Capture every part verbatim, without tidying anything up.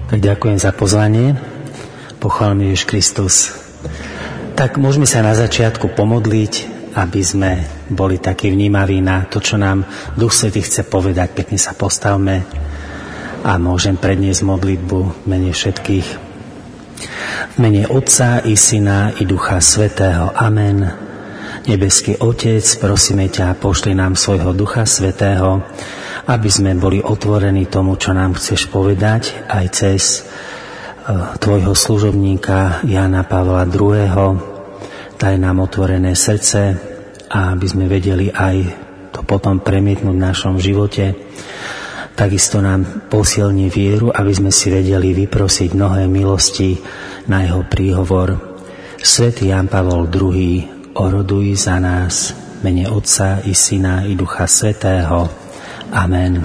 Tak ďakujem za pozvanie. Pochválený Ježiš Kristus. Tak môžeme sa na začiatku pomodliť, aby sme boli takí vnímaví na to, čo nám Duch Svätý chce povedať. Pekne sa postavme a môžem predniesť modlitbu v mene všetkých. V mene Otca i Syna i Ducha Svätého. Amen. Nebeský Otec, prosíme ťa, pošli nám svojho Ducha Svätého, aby sme boli otvorení tomu, čo nám chceš povedať, aj cez tvojho služobníka Jána Pavla druhého. Daj nám otvorené srdce a aby sme vedeli aj to potom premietnúť v našom živote. Takisto nám posilni vieru, aby sme si vedeli vyprosiť mnohé milosti na jeho príhovor. Svätý Ján Pavol druhý, oroduj za nás, v mene Otca i Syna i Ducha Svätého. Amen.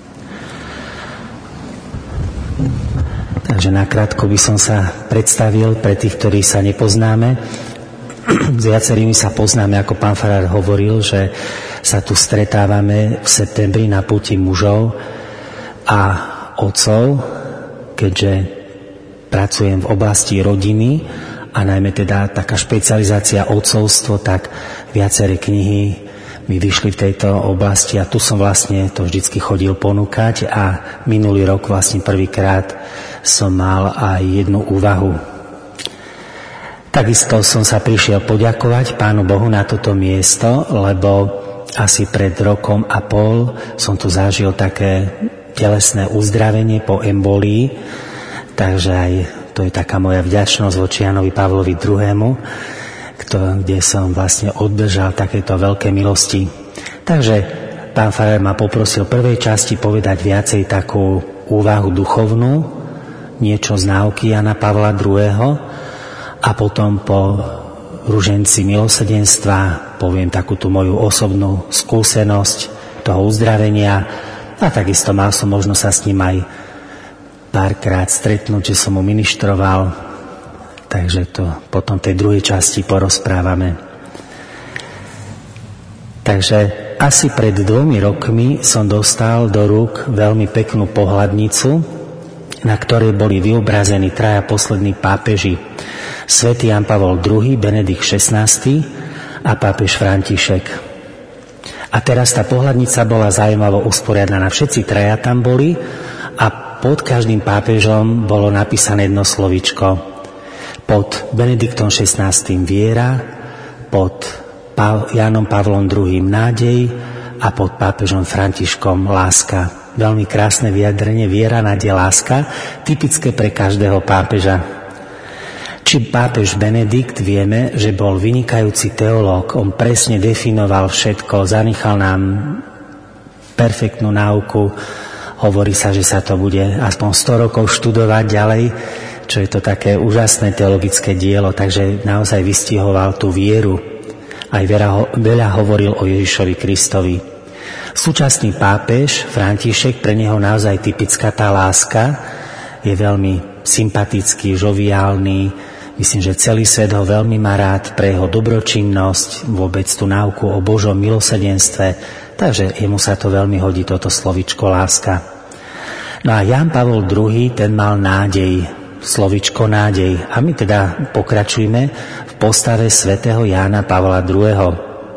Takže nakrátko by som sa predstavil pre tých, ktorí sa nepoznáme. S viacerými sa poznáme, ako pán farár hovoril, že sa tu stretávame v septembri na púti mužov a otcov, keďže pracujem v oblasti rodiny a najmä teda taká špecializácia otcovstvo, tak viaceré knihy mi vyšli v tejto oblasti a tu som vlastne to vždycky chodil ponúkať a minulý rok vlastne prvýkrát som mal aj jednu úvahu. Takisto som sa prišiel poďakovať Pánu Bohu na toto miesto, lebo asi pred rokom a pol som tu zažil také telesné uzdravenie po embolii, takže aj to je taká moja vďačnosť voči Jánovi Pavlovi druhému, kde som vlastne odbežal takéto veľké milosti. Takže pán farár ma poprosil v prvej časti povedať viacej takú úvahu duchovnú, niečo z náuky Jána Pavla druhého. A potom po ruženci milosrdenstva poviem takú tú moju osobnú skúsenosť toho uzdravenia a takisto mal som možnosť sa s ním aj párkrát stretnúť, že som mu ministroval. Takže to potom tej druhej časti porozprávame. Takže asi pred dvomi rokmi som dostal do rúk veľmi peknú pohľadnicu, na ktorej boli vyobrazení traja poslední pápeži. Svätý Ján Pavol druhý, Benedikt šestnásty a pápež František. A teraz tá pohľadnica bola zaujímavo usporiadaná. Všetci traja tam boli a pod každým pápežom bolo napísané jedno slovíčko. Pod Benediktom šestnásty viera, pod Jánom Pavlom druhým nádej a pod pápežom Františkom láska. Veľmi krásne vyjadrenie, viera, nádej, láska, typické pre každého pápeža. Či pápež Benedikt, vieme, že bol vynikajúci teológ, on presne definoval všetko, zanechal nám perfektnú náuku, hovorí sa, že sa to bude aspoň sto rokov študovať ďalej, čo je to také úžasné teologické dielo, takže naozaj vystihoval tú vieru. Aj veľa, veľa hovoril o Ježišovi Kristovi. Súčasný pápež František, pre neho naozaj typická tá láska, je veľmi sympatický, žoviálny, myslím, že celý svet ho veľmi má rád pre jeho dobročinnosť, vôbec tú náuku o Božom milosrdenstve, takže jemu sa to veľmi hodí, toto slovičko láska. No a Ján Pavol druhý, ten mal nádej, slovičko nádej. A my teda pokračujeme v postave svätého Jána Pavla druhého.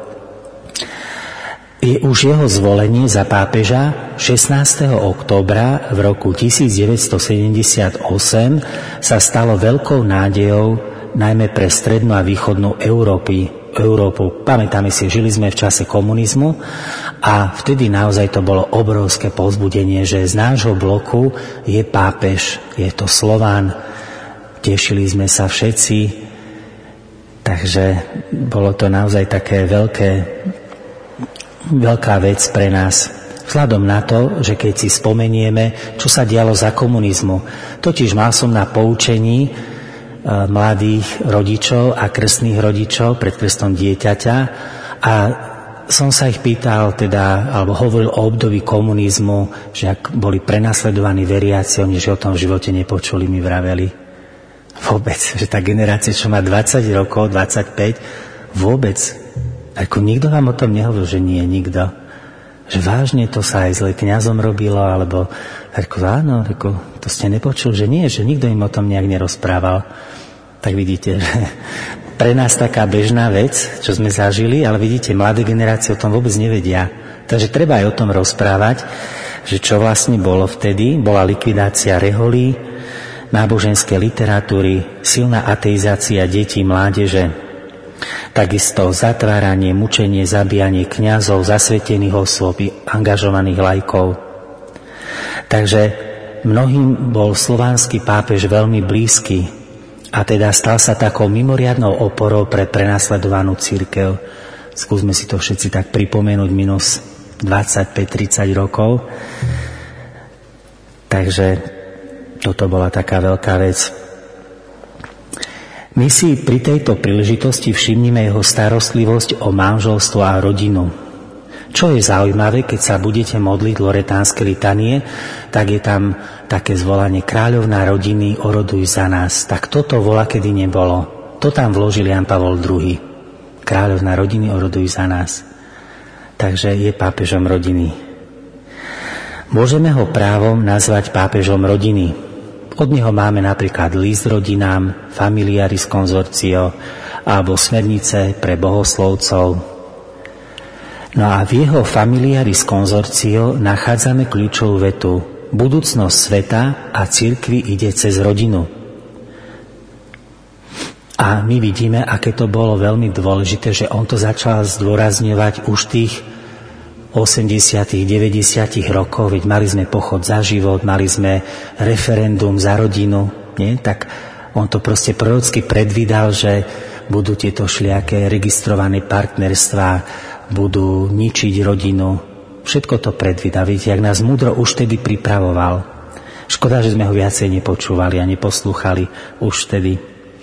Je už jeho zvolenie za pápeža šestnásteho októbra v roku tisícdeväťstosedemdesiatosem sa stalo veľkou nádejou najmä pre strednú a východnú Európy, Európu. Pamätáme si, žili sme v čase komunizmu a vtedy naozaj to bolo obrovské povzbudenie, že z nášho bloku je pápež, je to Slován. Tešili sme sa všetci, takže bolo to naozaj také veľké, veľká vec pre nás. Vzhľadom na to, že keď si spomenieme, čo sa dialo za komunizmu. Totiž mal som na poučení mladých rodičov a krstných rodičov pred krstom dieťaťa a som sa ich pýtal, teda, alebo hovoril o období komunizmu, že ak boli prenasledovaní veriaci, oni že o tom v živote nepočuli, mi vraveli. Vôbec, že tá generácia, čo má dvadsať rokov, dvadsaťpäť, vôbec. Ako nikto vám o tom nehovoril, že nie, nikto. Že vážne to sa aj zle kňazom robilo, alebo reko, áno, reko, to ste nepočul, že nie, že nikto im o tom nejak nerozprával. Tak vidíte, že pre nás taká bežná vec, čo sme zažili, ale vidíte, mladé generácie o tom vôbec nevedia. Takže treba aj o tom rozprávať, že čo vlastne bolo vtedy. Bola likvidácia reholí, náboženskej literatúry, silná ateizácia detí, mládeže, takisto zatváranie, mučenie, zabíjanie kňazov, zasvetených osôb, angažovaných laikov. Takže mnohým bol slovanský pápež veľmi blízky a teda stal sa takou mimoriadnou oporou pre prenasledovanú cirkev. Skúsme si to všetci tak pripomenúť minus dvadsaťpäť tridsať rokov. Takže toto bola taká veľká vec. My si pri tejto príležitosti všimnime jeho starostlivosť o manželstvo a rodinu. Čo je zaujímavé, keď sa budete modliť loretánske litanie, tak je tam také zvolanie Kráľovná rodiny, oroduj za nás. Tak toto vola, kedy nebolo. To tam vložil Ján Pavol druhý. Kráľovná rodiny, oroduj za nás. Takže je pápežom rodiny. Môžeme ho právom nazvať pápežom rodiny. Od neho máme napríklad list rodinám, Familiaris Consortio alebo smernice pre bohoslovcov. No a v jeho Familiaris Consortio nachádzame kľúčovú vetu: budúcnosť sveta a cirkvi ide cez rodinu. A my vidíme, aké to bolo veľmi dôležité, že on to začal zdôrazňovať už tých osemdesiatych, deväťdesiatych rokov, veď mali sme pochod za život, mali sme referendum za rodinu, nie? Tak on to proste prorocky predvídal, že budú tieto všelijaké registrované partnerstvá, budú ničiť rodinu. Všetko to predvídal. Viete, jak nás múdro už vtedy pripravoval. Škoda, že sme ho viacej nepočúvali a neposlúchali už vtedy.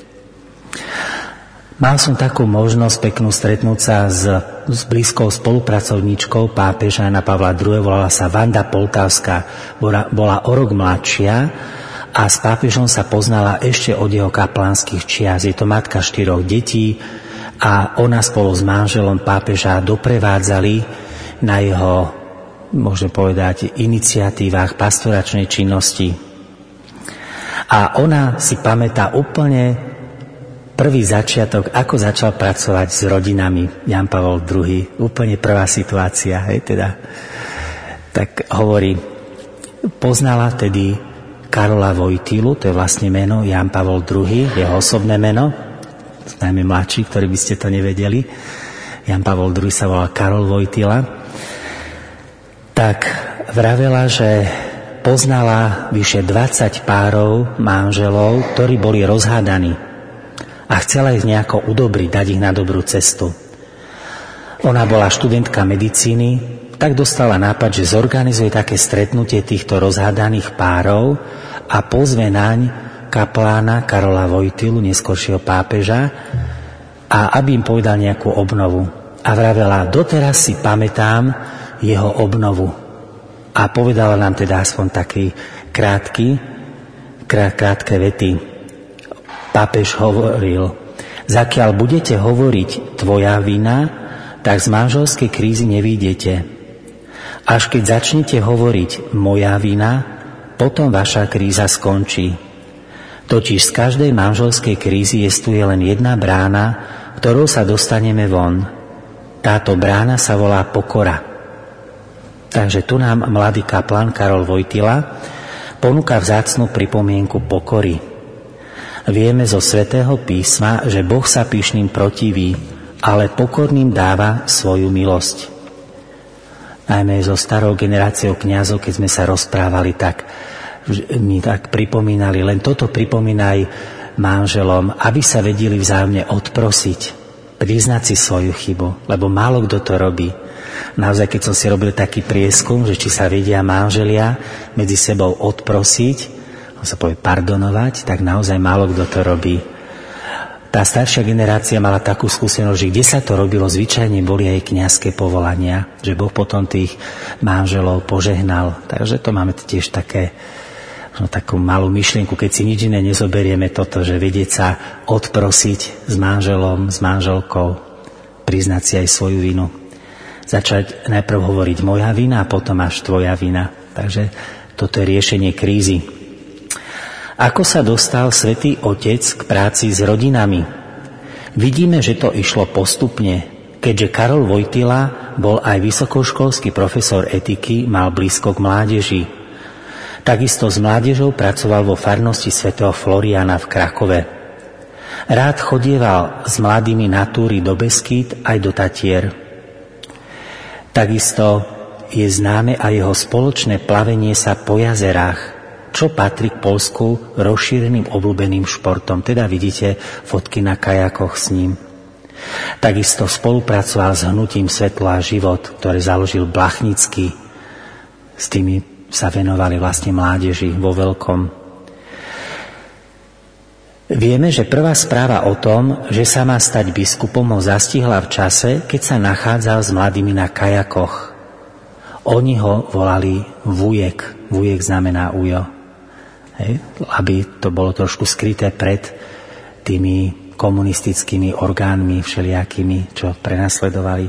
Mal som takú možnosť peknú stretnúť sa s, s blízkou spolupracovníčkou pápeža Jana Pavla druhého. Volala sa Vanda Poltavská. Bola, bola o rok mladšia a s pápežom sa poznala ešte od jeho kaplánskych čias. Je to matka štyroch detí a ona spolu s manželom pápeža doprevádzali na jeho, môžem povedať, iniciatívach pastoračnej činnosti. A ona si pamätá úplne prvý začiatok, ako začal pracovať s rodinami Ján Pavol druhý. Úplne prvá situácia, hej, teda. Tak hovorí, poznala tedy Karola Vojtilu, to je vlastne meno Ján Pavol druhý, jeho osobné meno, najmä mladší, ktorí by ste to nevedeli. Ján Pavol druhý sa volal Karol Vojtila. Tak vravela, že poznala vyše dvadsať párov manželov, ktorí boli rozhádaní a chcela ich nejako udobriť, dať ich na dobrú cestu. Ona bola študentka medicíny, tak dostala nápad, že zorganizuje také stretnutie týchto rozhádaných párov a pozve naň kaplána Karola Vojtilu, neskoršieho pápeža, a aby im povedal nejakú obnovu. A vravela, doteraz si pamätám jeho obnovu. A povedala nám teda aspoň taký krátky, krát, krátke vety. Pápež hovoril, zakiaľ budete hovoriť tvoja vina, tak z manželskej krízy nevyjdete. Až keď začnete hovoriť moja vina, potom vaša kríza skončí. Totiž z každej manželskej krízy jestuje len jedna brána, ktorou sa dostaneme von. Táto brána sa volá pokora. Takže tu nám mladý kaplán Karol Vojtila ponúka vzácnu pripomienku pokory. Vieme zo Svätého písma, že Boh sa pyšným protiví, ale pokorným dáva svoju milosť. Najmä so starou generáciou kňazov, keď sme sa rozprávali, tak mi tak pripomínali, len toto pripomínaj manželom, aby sa vedeli vzájomne odprosiť, priznať si svoju chybu, lebo málo kto to robí. Naozaj, keď som si robil taký prieskum, že či sa vedia manželia medzi sebou odprosiť, sa povie pardonovať, tak naozaj málo kto to robí. Tá staršia generácia mala takú skúsenosť, že kde sa to robilo, zvyčajne boli aj kňazské povolania, že Boh potom tých manželov požehnal. Takže to máme tiež také, no, takú malú myšlienku, keď si nič iné nezoberieme toto, že vedieť sa odprosiť s manželom, s manželkou, priznať si aj svoju vinu. Začať najprv hovoriť moja vina a potom až tvoja vina. Takže toto je riešenie krízy. Ako sa dostal Svätý Otec k práci s rodinami? Vidíme, že to išlo postupne, keďže Karol Wojtyla bol aj vysokoškolský profesor etiky, mal blízko k mládeži. Takisto s mládežou pracoval vo farnosti svätého Floriána v Krakove. Rád chodieval s mladými na túry do Beskýd aj do Tatier. Takisto je známe aj jeho spoločné plavenie sa po jazerách, čo patrí k Poľsku rozšíreným obľúbeným športom. Teda vidíte fotky na kajakoch s ním. Takisto spolupracoval s hnutím Svetlo a život, ktoré založil Blachnický. S tými sa venovali vlastne mládeži vo veľkom. Vieme, že prvá správa o tom, že sa má stať biskupom, ho zastihla v čase, keď sa nachádzal s mladými na kajakoch. Oni ho volali Vujek. Vujek znamená ujo. Hej, aby to bolo trošku skryté pred tými komunistickými orgánmi všelijakými, čo prenasledovali.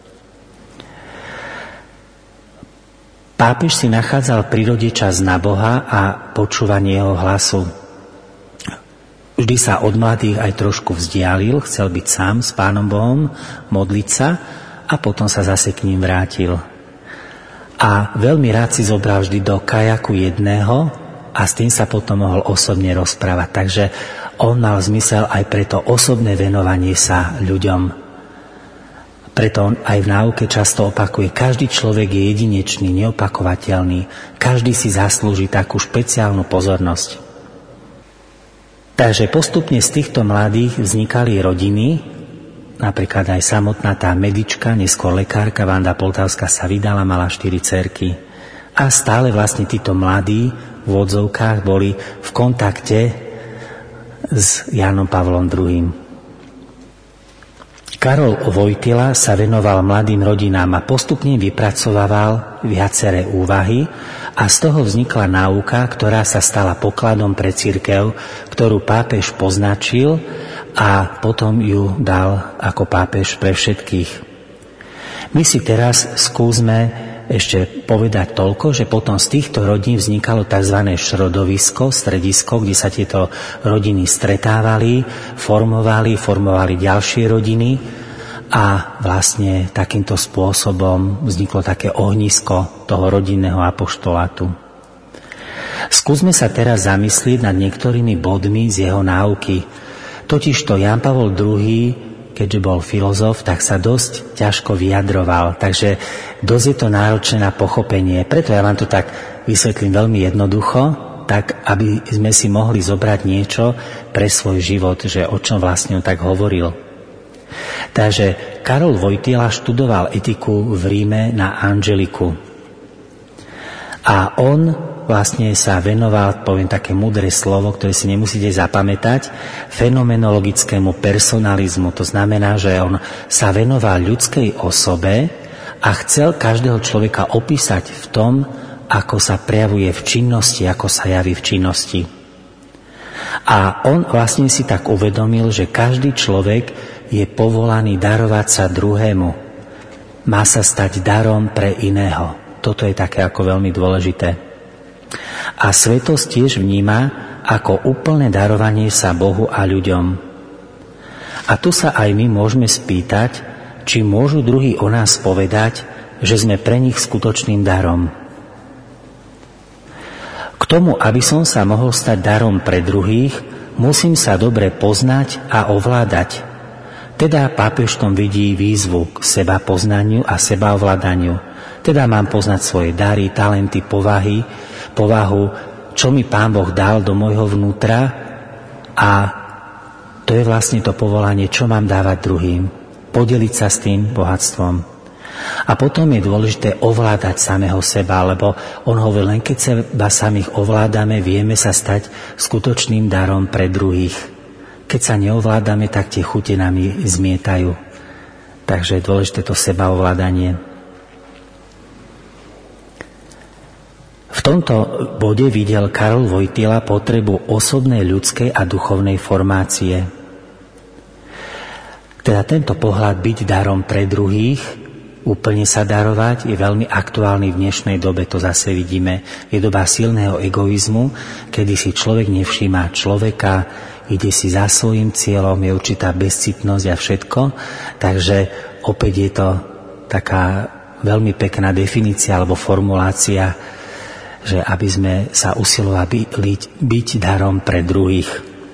Pápež si nachádzal v prírode čas na Boha a počúvanie jeho hlasu. Vždy sa od mladých aj trošku vzdialil, chcel byť sám s Pánom Bohom, modliť sa a potom sa zase k ním vrátil. A veľmi rád si zobral vždy do kajaku jedného a s tým sa potom mohol osobne rozprávať. Takže on mal zmysel aj pre to osobné venovanie sa ľuďom. Preto on aj v náuke často opakuje, každý človek je jedinečný, neopakovateľný, každý si zaslúži takú špeciálnu pozornosť. Takže postupne z týchto mladých vznikali rodiny, napríklad aj samotná tá medička, neskôr lekárka Vanda Poltavská sa vydala, mala štyri dcérky. A stále vlastne títo mladí v odzovkách boli v kontakte s Jánom Pavlom druhým. Karol Wojtyla sa venoval mladým rodinám a postupne vypracovával viaceré úvahy a z toho vznikla náuka, ktorá sa stala pokladom pre cirkev, ktorú pápež poznačil a potom ju dal ako pápež pre všetkých. My si teraz skúsme ešte povedať toľko, že potom z týchto rodín vznikalo tzv. Šrodovisko, stredisko, kde sa tieto rodiny stretávali, formovali, formovali ďalšie rodiny a vlastne takýmto spôsobom vzniklo také ohnisko toho rodinného apoštolátu. Skúsme sa teraz zamyslieť nad niektorými bodmi z jeho náuky. Totižto Ján Pavol druhý, keďže bol filozof, tak sa dosť ťažko vyjadroval, takže dosť je to náročné na pochopenie. Preto ja vám to tak vysvetlím veľmi jednoducho, tak aby sme si mohli zobrať niečo pre svoj život, že o čom vlastne on tak hovoril. Takže Karol Wojtyla študoval etiku v Ríme na Angeliku. A on vlastne sa venoval, poviem také múdre slovo, ktoré si nemusíte zapamätať, fenomenologickému personalizmu. To znamená, že on sa venoval ľudskej osobe a chcel každého človeka opísať v tom, ako sa prejavuje v činnosti, ako sa javí v činnosti. A on vlastne si tak uvedomil, že každý človek je povolaný darovať sa druhému. Má sa stať darom pre iného. Toto je také ako veľmi dôležité. A svetosť tiež vníma ako úplné darovanie sa Bohu a ľuďom. A tu sa aj my môžeme spýtať, či môžu druhí o nás povedať, že sme pre nich skutočným darom. K tomu, aby som sa mohol stať darom pre druhých, musím sa dobre poznať a ovládať. Teda pápež tom vidí výzvu k seba poznaniu a seba ovládaniu. Teda mám poznať svoje dary, talenty, povahy, povahu, čo mi Pán Boh dal do môjho vnútra a to je vlastne to povolanie, čo mám dávať druhým. Podeliť sa s tým bohatstvom. A potom je dôležité ovládať samého seba, lebo on hovorí, len keď seba samých ovládame, vieme sa stať skutočným darom pre druhých. Keď sa neovládame, tak tie chute nami zmietajú. Takže je dôležité to sebaovládanie. V tomto bode videl Karol Wojtyla potrebu osobnej ľudskej a duchovnej formácie. Teda tento pohľad byť darom pre druhých úplne sa darovať, je veľmi aktuálny v dnešnej dobe, to zase vidíme. Je doba silného egoizmu, kedy si človek nevšíma človeka, ide si za svojím cieľom, je určitá bezcitnosť a všetko. Takže opäť je to taká veľmi pekná definícia alebo formulácia, že aby sme sa usilovali byť, byť darom pre druhých.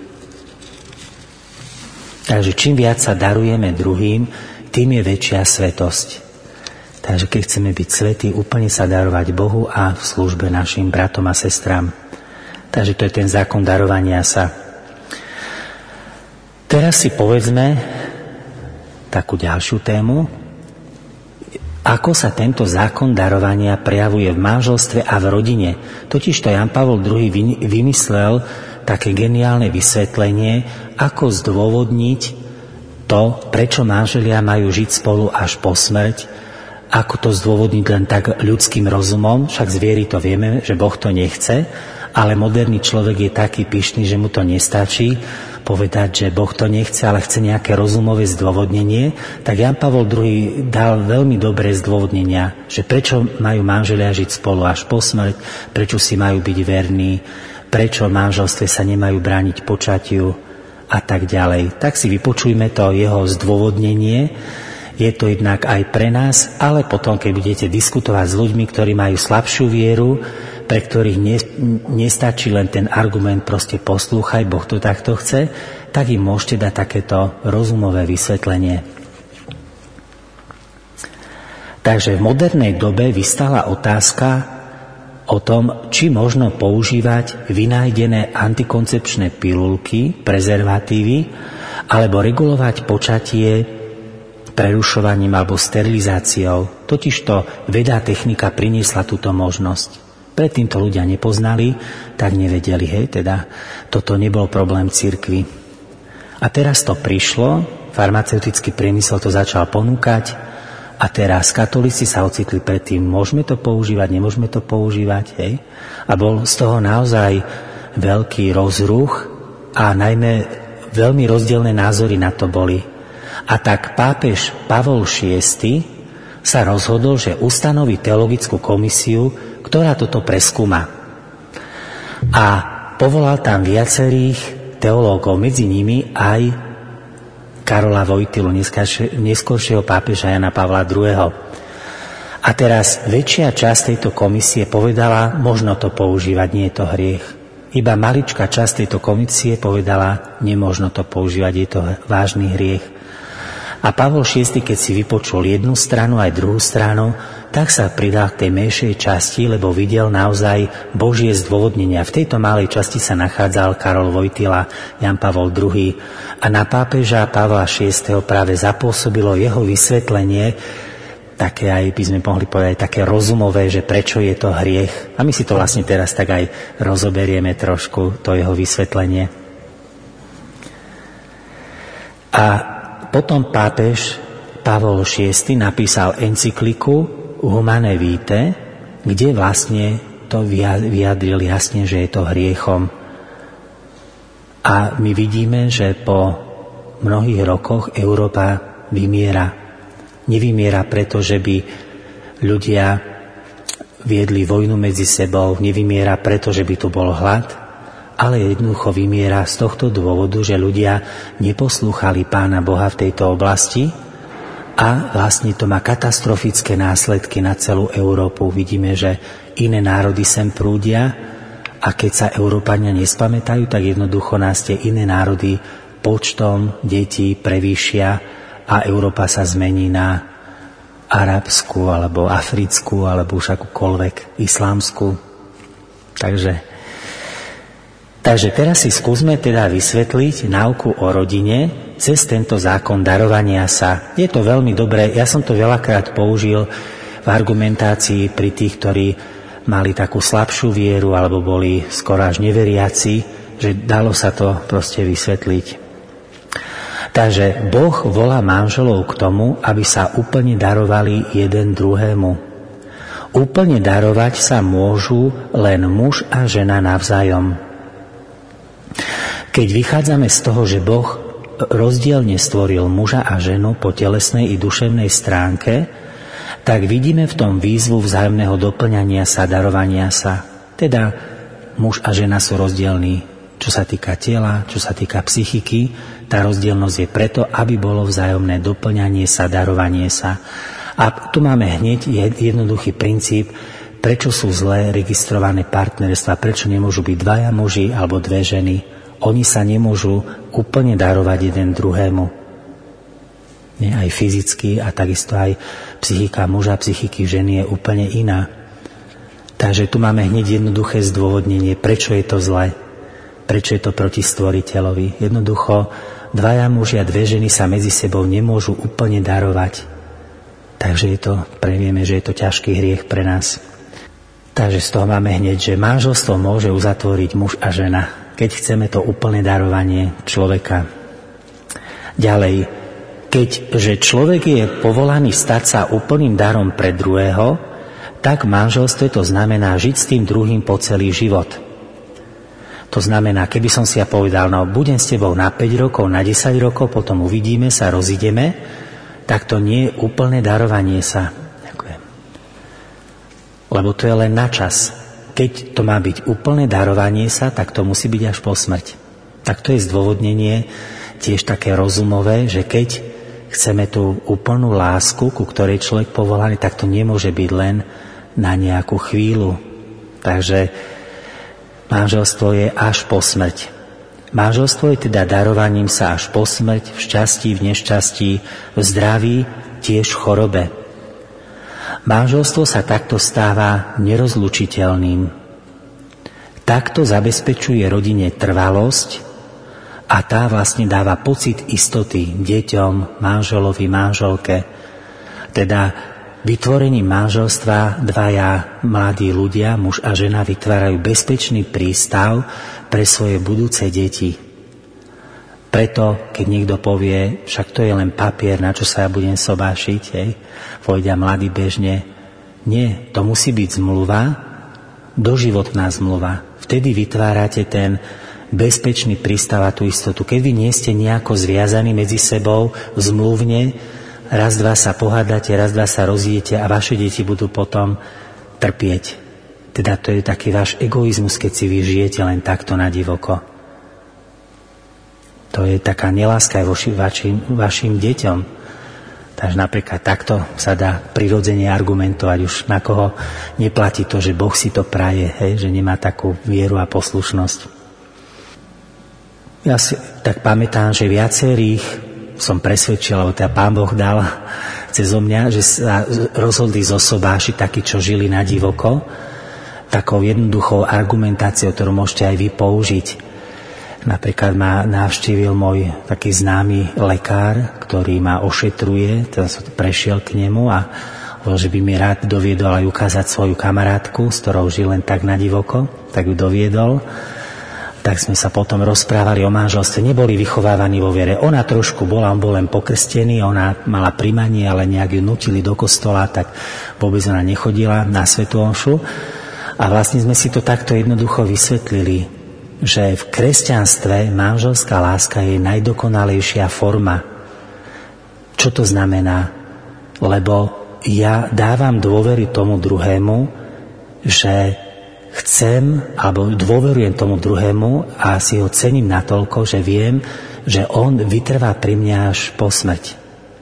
Takže čím viac sa darujeme druhým, tým je väčšia svetosť. Takže keď chceme byť svätí, úplne sa darovať Bohu a v službe našim bratom a sestram. Takže to je ten zákon darovania sa. Teraz si povedzme takú ďalšiu tému, ako sa tento zákon darovania prejavuje v manželstve a v rodine. Totižto Ján Pavol druhý vymyslel také geniálne vysvetlenie, ako zdôvodniť to, prečo manželia majú žiť spolu až po smrť, ako to zdôvodniť len tak ľudským rozumom, však zvieri to vieme, že Boh to nechce, ale moderný človek je taký pyšný, že mu to nestačí povedať, že Boh to nechce, ale chce nejaké rozumové zdôvodnenie, tak Ján Pavol druhý dal veľmi dobré zdôvodnenia, že prečo majú manželia žiť spolu až po smrť, prečo si majú byť verní, prečo v manželstve sa nemajú brániť počatiu a tak ďalej. Tak si vypočujme to jeho zdôvodnenie. Je to jednak aj pre nás, ale potom, keď budete diskutovať s ľuďmi, ktorí majú slabšiu vieru, pre ktorých nestačí len ten argument, proste poslúchaj, Boh to takto chce, tak im môžete dať takéto rozumové vysvetlenie. Takže v modernej dobe vystala otázka o tom, či možno používať vynájdené antikoncepčné pilulky, prezervatívy, alebo regulovať počatie prerušovaním alebo sterilizáciou. Totižto veda a technika priniesla túto možnosť. Predtým to ľudia nepoznali, tak nevedeli, hej, teda toto nebol problém cirkvi. A teraz to prišlo, farmaceutický priemysel to začal ponúkať a teraz katolíci sa ocitli pred tým, môžeme to používať, nemôžeme to používať, hej. A bol z toho naozaj veľký rozruch a najmä veľmi rozdielne názory na to boli. A tak pápež Pavol šiesty sa rozhodol, že ustanoví teologickú komisiu, ktorá toto preskúma. A povolal tam viacerých teológov, medzi nimi aj Karola Vojtilu, neskôršieho pápeža Jana Pavla druhého. A teraz väčšia časť tejto komisie povedala, možno to používať, nie je to hriech. Iba maličká časť tejto komisie povedala, nemožno to používať, je to vážny hriech. A Pavol šiesty, keď si vypočul jednu stranu aj druhú stranu, tak sa pridal k tej menšej časti, lebo videl naozaj Božie zdôvodnenia. V tejto malej časti sa nachádzal Karol Vojtila, Ján Pavol druhý. A na pápeža Pavla šiesteho práve zapôsobilo jeho vysvetlenie, také aj by sme mohli povedať, také rozumové, že prečo je to hriech. A my si to vlastne teraz tak aj rozoberieme trošku, to jeho vysvetlenie. A potom pápež Pavol šiesty napísal encykliku Humane Vitae, kde vlastne to vyjadril jasne, že je to hriechom. A my vidíme, že po mnohých rokoch Európa vymiera. Nevymiera preto, že by ľudia viedli vojnu medzi sebou, nevymiera preto, že by tu bol hlad, ale jednoducho vymiera z tohto dôvodu, že ľudia neposlúchali Pána Boha v tejto oblasti a vlastne to má katastrofické následky na celú Európu. Vidíme, že iné národy sem prúdia a keď sa Európania nespamätajú, tak jednoducho nás tie iné národy počtom detí prevýšia a Európa sa zmení na arabskú alebo africkú alebo už akúkoľvek islámsku. Takže Takže teraz si skúsme teda vysvetliť náuku o rodine cez tento zákon darovania sa. Je to veľmi dobré, ja som to veľakrát použil v argumentácii pri tých, ktorí mali takú slabšiu vieru alebo boli skoro až neveriaci, že dalo sa to proste vysvetliť. Takže Boh volá manželov k tomu, aby sa úplne darovali jeden druhému. Úplne darovať sa môžu len muž a žena navzájom. Keď vychádzame z toho, že Boh rozdielne stvoril muža a ženu po telesnej i duševnej stránke, tak vidíme v tom výzvu vzájomného doplňania sa, darovania sa. Teda muž a žena sú rozdielní, čo sa týka tela, čo sa týka psychiky. Tá rozdielnosť je preto, aby bolo vzájomné doplňanie sa, darovanie sa. A tu máme hneď jednoduchý princíp, prečo sú zlé registrované partnerstvá, prečo nemôžu byť dvaja muži alebo dve ženy. Oni sa nemôžu úplne darovať jeden druhému. Nie, aj fyzicky a takisto aj psychika muža, psychiky ženy je úplne iná. Takže tu máme hneď jednoduché zdôvodnenie, prečo je to zlé, prečo je to proti stvoriteľovi. Jednoducho, dvaja muži a dve ženy sa medzi sebou nemôžu úplne darovať. Takže je to, previeme, že je to ťažký hriech pre nás. Takže z toho máme hneď, že manželstvo môže uzatvoriť muž a žena, keď chceme to úplné darovanie človeka. Ďalej, keďže človek je povolaný stať sa úplným darom pre druhého, tak v manželstve to znamená žiť s tým druhým po celý život. To znamená, keby som si ja povedal, no budem s tebou na päť rokov, na desať rokov, potom uvidíme, sa rozídeme, tak to nie je úplné darovanie sa. Ďakujem. Lebo to je len na čas. Keď to má byť úplné darovanie sa, tak to musí byť až po smrť. Tak to je zdôvodnenie tiež také rozumové, že keď chceme tú úplnú lásku, ku ktorej človek povolaný, tak to nemôže byť len na nejakú chvíľu. Takže manželstvo je až po smrť. Manželstvo je teda darovaním sa až po smrť, v šťastí, v nešťastí, v zdraví, tiež v chorobe. Manželstvo sa takto stáva nerozlučiteľným. Takto zabezpečuje rodine trvalosť a tá vlastne dáva pocit istoty deťom, manželovi, manželke. Teda vytvorením manželstva dvaja mladí ľudia, muž a žena, vytvárajú bezpečný prístav pre svoje budúce deti. Preto, keď niekto povie, však to je len papier, na čo sa ja budem sobášiť, hej, povedia mladí bežne, nie, to musí byť zmluva, doživotná zmluva. Vtedy vytvárate ten bezpečný prístav a tú istotu. Keď vy nie ste nejako zviazaní medzi sebou zmluvne, raz, dva sa pohádate, raz, dva sa rozídete a vaše deti budú potom trpieť. Teda to je taký váš egoizmus, keď si vy žijete len takto na divoko. To je taká neláska aj voči vašim, vašim deťom. Takže napríklad takto sa dá prirodzene argumentovať, už na koho neplatí to, že Boh si to praje, hej, že nemá takú vieru a poslušnosť. Ja si tak pamätám, že viacerých som presvedčil, alebo teda Pán Boh dal cezo mňa, že sa rozhodli zosobášiť takí, čo žili na divoko, takou jednoduchou argumentáciou, ktorú môžete aj vy použiť. Napríklad ma navštívil môj taký známy lekár, ktorý ma ošetruje, teda som prešiel k nemu a hovoril, že by mi rád doviedol aj ukázať svoju kamarátku, s ktorou žil len tak na divoko, tak ju doviedol. Tak sme sa potom rozprávali o manželstve, neboli vychovávaní vo viere. Ona trošku bola, on bol len pokrstený, ona mala príjmanie, ale nejak ju nutili do kostola, tak vôbec ona nechodila na svätú omšu. A vlastne sme si to takto jednoducho vysvetlili, že v kresťanstve manželská láska je najdokonalejšia forma. Čo to znamená? Lebo ja dávam dôvery tomu druhému, že chcem, alebo dôverujem tomu druhému a si ho cením natoľko, že viem, že on vytrvá pri mňa až po smrť.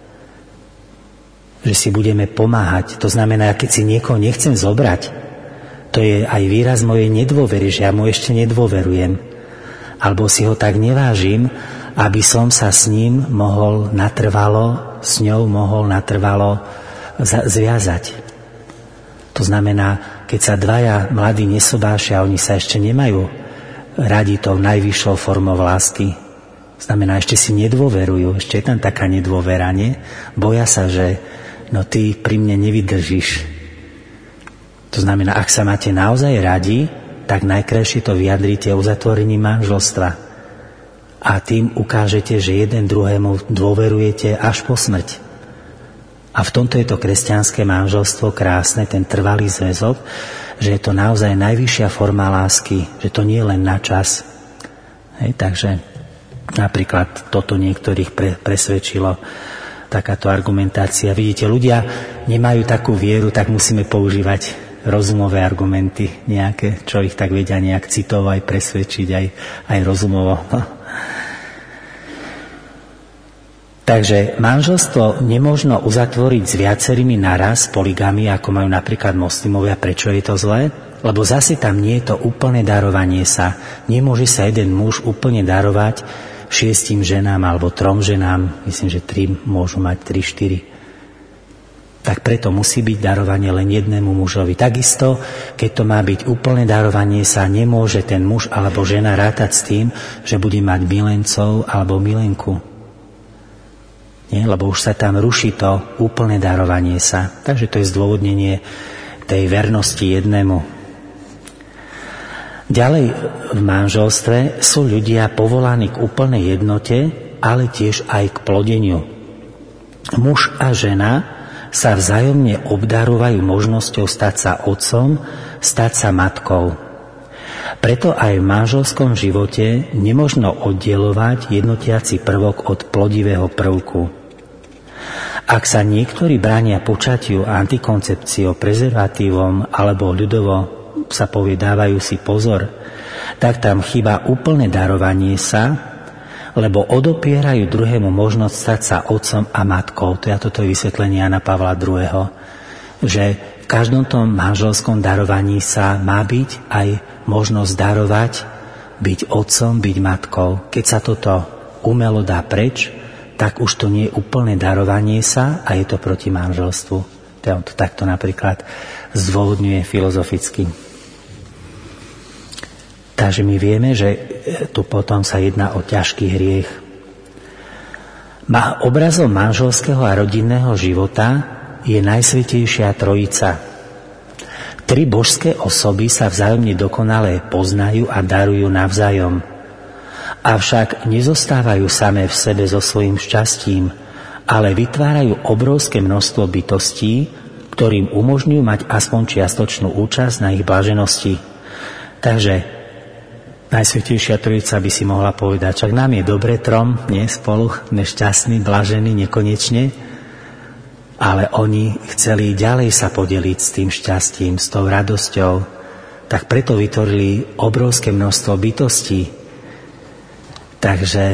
Že si budeme pomáhať. To znamená, keď si niekoho nechcem zobrať, to je aj výraz mojej nedôvery, že ja mu ešte nedôverujem. Alebo si ho tak nevážim, aby som sa s ním mohol natrvalo, s ňou mohol natrvalo zviazať. To znamená, keď sa dvaja mladí nesobášia, oni sa ešte nemajú radi tou najvyššou formou lásky. Znamená, ešte si nedôverujú, ešte je tam taká nedôveranie, boja sa, že no ty pri mne nevydržíš. To znamená, ak sa máte naozaj radi, tak najkrajšie to vyjadrite uzatvorením manželstva. A tým ukážete, že jeden druhému dôverujete až po smrť. A v tomto je to kresťanské manželstvo krásne, ten trvalý zväzok, že je to naozaj najvyššia forma lásky, že to nie je len na čas. Hej, takže napríklad toto niektorých pre, presvedčilo. takáto argumentácia. Vidíte, ľudia nemajú takú vieru, tak musíme používať rozumové argumenty nejaké, čo ich tak vedia nejak citovo aj presvedčiť, aj, aj rozumovo. No. Takže manželstvo nemožno uzatvoriť s viacerými naraz, poligami, ako majú napríklad moslimovia. Prečo je to zlé? Lebo zase tam nie je to úplné darovanie sa. Nemôže sa jeden muž úplne darovať šiestim ženám alebo trom ženám. Myslím, že tri môžu mať, tri, štyri. Tak preto musí byť darovanie len jednému mužovi. Takisto, keď to má byť úplné darovanie sa, nemôže ten muž alebo žena rátať s tým, že bude mať milencov alebo milenku. Nie? Lebo už sa tam ruší to úplné darovanie sa. Takže to je zdôvodnenie tej vernosti jednému. Ďalej v manželstve sú ľudia povolaní k úplnej jednote, ale tiež aj k plodeniu. Muž a žena sa vzájomne obdarovajú možnosťou stať sa otcom, stať sa matkou. Preto aj v manželskom živote nemožno oddielovať jednotiaci prvok od plodivého prvku. Ak sa niektorí bránia počatiu a antikoncepciou, prezervatívom alebo ľudovo sa povie, dávajú si pozor, tak tam chýba úplné darovanie sa, lebo odopierajú druhému možnosť stať sa otcom a matkou. To je toto vysvetlenie Jana Pavla druhého. Že v každom tom manželskom darovaní sa má byť aj možnosť darovať, byť otcom, byť matkou. Keď sa toto umelo dá preč, tak už to nie je úplné darovanie sa a je to proti manželstvu. To on to takto napríklad zdôvodňuje filozoficky. Takže my vieme, že tu potom sa jedná o ťažký hriech. Má obrazom manželského a rodinného života je Najsvätejšia Trojica. Tri božské osoby sa vzájomne dokonale poznajú a darujú navzájom. Avšak nezostávajú samé v sebe so svojím šťastím, ale vytvárajú obrovské množstvo bytostí, ktorým umožňujú mať aspoň čiastočnú účasť na ich blaženosti. Takže Najsvätejšia Trojica by si mohla povedať, čak nám je dobre trom, nie spolu, nešťastní, blažení, nekonečne, ale oni chceli ďalej sa podeliť s tým šťastím, s tou radosťou, tak preto vytvorili obrovské množstvo bytostí. Takže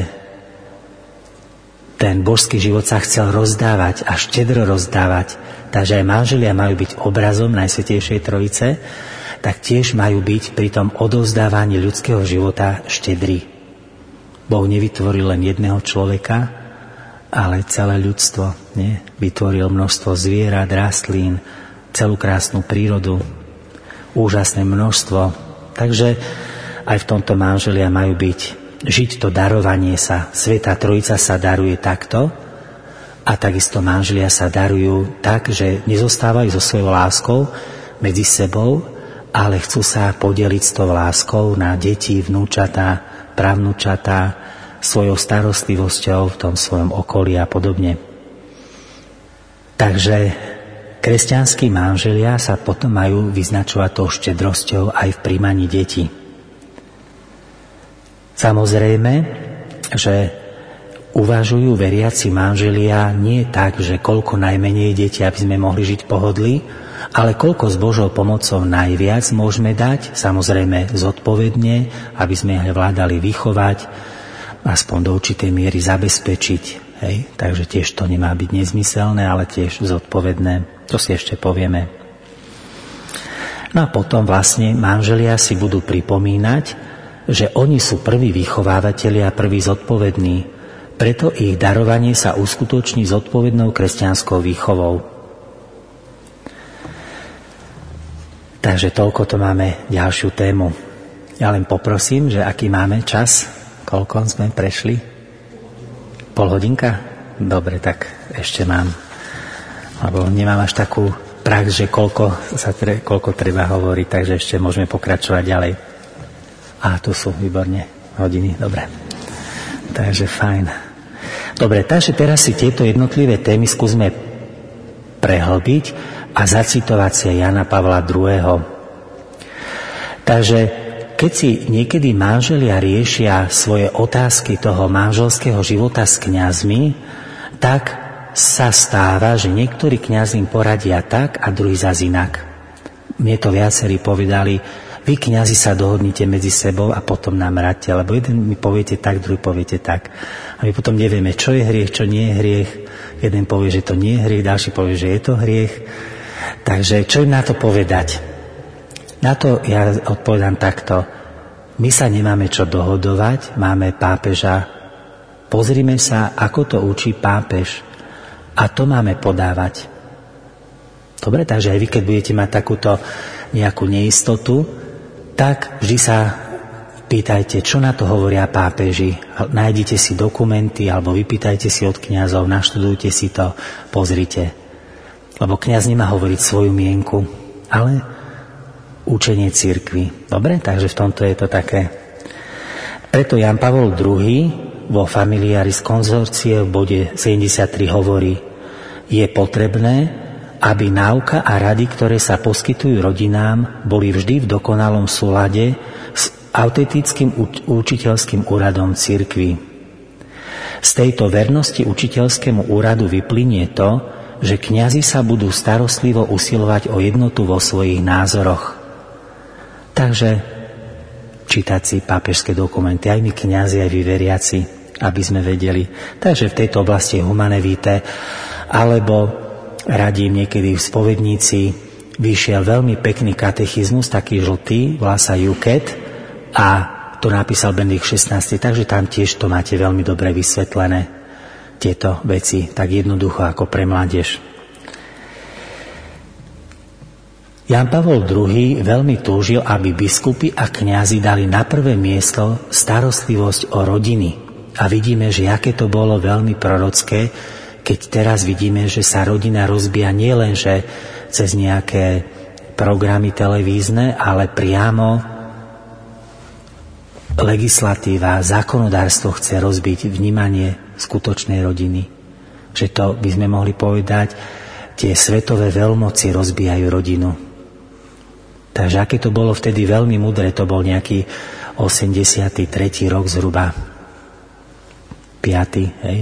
ten božský život sa chcel rozdávať a štedro rozdávať. Takže aj manželia majú byť obrazom Najsvätejšej Trojice, tak tiež majú byť pri tom odovzdávaní ľudského života štedrí. Boh nevytvoril len jedného človeka, ale celé ľudstvo. Nie? Vytvoril množstvo zvierat, rastlín, celú krásnu prírodu, úžasné množstvo. Takže aj v tomto manželia majú byť, žiť to darovanie sa. Svätá Trojica sa daruje takto a takisto manželia sa darujú tak, že nezostávajú so svojou láskou medzi sebou, ale chcú sa podeliť s tou láskou na deti, vnúčatá, pravnúčatá, svojou starostlivosťou v tom svojom okolí a podobne. Takže kresťanskí manželia sa potom majú vyznačovať tou štedrosťou aj v príjmaní detí. Samozrejme, že uvažujú veriaci manželia nie tak, že koľko najmenej detí, aby sme mohli žiť pohodlí, ale koľko s Božou pomocou najviac môžeme dať, samozrejme zodpovedne, aby sme ich vládali vychovať, aspoň do určitej miery zabezpečiť. Hej? Takže tiež to nemá byť nezmyselné, ale tiež zodpovedné. To si ešte povieme. No a potom vlastne manželia si budú pripomínať, že oni sú prví vychovávateľia a prví zodpovední. Preto ich darovanie sa uskutoční zodpovednou kresťanskou výchovou. Takže toľko to máme ďalšiu tému. Ja len poprosím, že aký máme čas, koľko sme prešli? Pol hodinka? Dobre, tak ešte mám. Lebo nemám až takú prax, že koľko, sa tre, koľko treba hovoriť, takže ešte môžeme pokračovať ďalej. A tu sú, výborne, hodiny, dobre. Takže fajn. Dobre, takže teraz si tieto jednotlivé témy skúsme prehlbiť a zacitovať si Jana Pavla druhého. Takže keď si niekedy manželia riešia svoje otázky toho manželského života s kňazmi, tak sa stáva, že niektorí kňazi im poradia tak a druhý zas inak. Mne to viacerí povedali, vy kňazi sa dohodnite medzi sebou a potom nám radte, lebo jeden mi poviete tak, druhý poviete tak. A my potom nevieme, čo je hriech, čo nie je hriech. Jeden povie, že to nie je hriech, ďalší povie, že je to hriech. Takže čo im na to povedať? Na to ja odpovedám takto. My sa nemáme čo dohodovať, máme pápeža. Pozrime sa, ako to učí pápež. A to máme podávať. Dobre, takže aj vy, keď budete mať takúto nejakú neistotu, tak vždy sa pýtajte, čo na to hovoria pápeži. Nájdite si dokumenty alebo vypýtajte si od kňazov, naštudujte si to, pozrite. Lebo kňaz nemá hovoriť svoju mienku, ale učenie cirkvi. Dobre, takže v tomto je to také. Preto Ján Pavol druhý vo Familiaris Consortie v bode sedemdesiattri hovorí, je potrebné, aby náuka a rady, ktoré sa poskytujú rodinám, boli vždy v dokonalom súlade s autentickým učiteľským úradom cirkvi. Z tejto vernosti učiteľskému úradu vyplynie to, že kňazi sa budú starostlivo usilovať o jednotu vo svojich názoroch. Takže čítať si pápežské dokumenty, aj my kňazi, aj vy veriaci, aby sme vedeli. Takže v tejto oblasti Humane Vitae, alebo radím niekedy v spovedníci, vyšiel veľmi pekný katechizmus, taký žltý, volá sa Juket, a to napísal Benedikt šestnásty, takže tam tiež to máte veľmi dobre vysvetlené, tieto veci, tak jednoducho ako pre mládež. Ján Pavol druhý veľmi túžil, aby biskupy a kňazi dali na prvé miesto starostlivosť o rodiny. A vidíme, že aké to bolo veľmi prorocké, keď teraz vidíme, že sa rodina rozbíja nielen, že cez nejaké programy televízne, ale priamo legislatíva, zákonodárstvo chce rozbiť vnímanie skutočnej rodiny. Že to by sme mohli povedať, tie svetové veľmoci rozbijajú rodinu. Takže aké to bolo vtedy veľmi mudré, to bol nejaký osemdesiaty tretí rok zhruba, piaty, hej.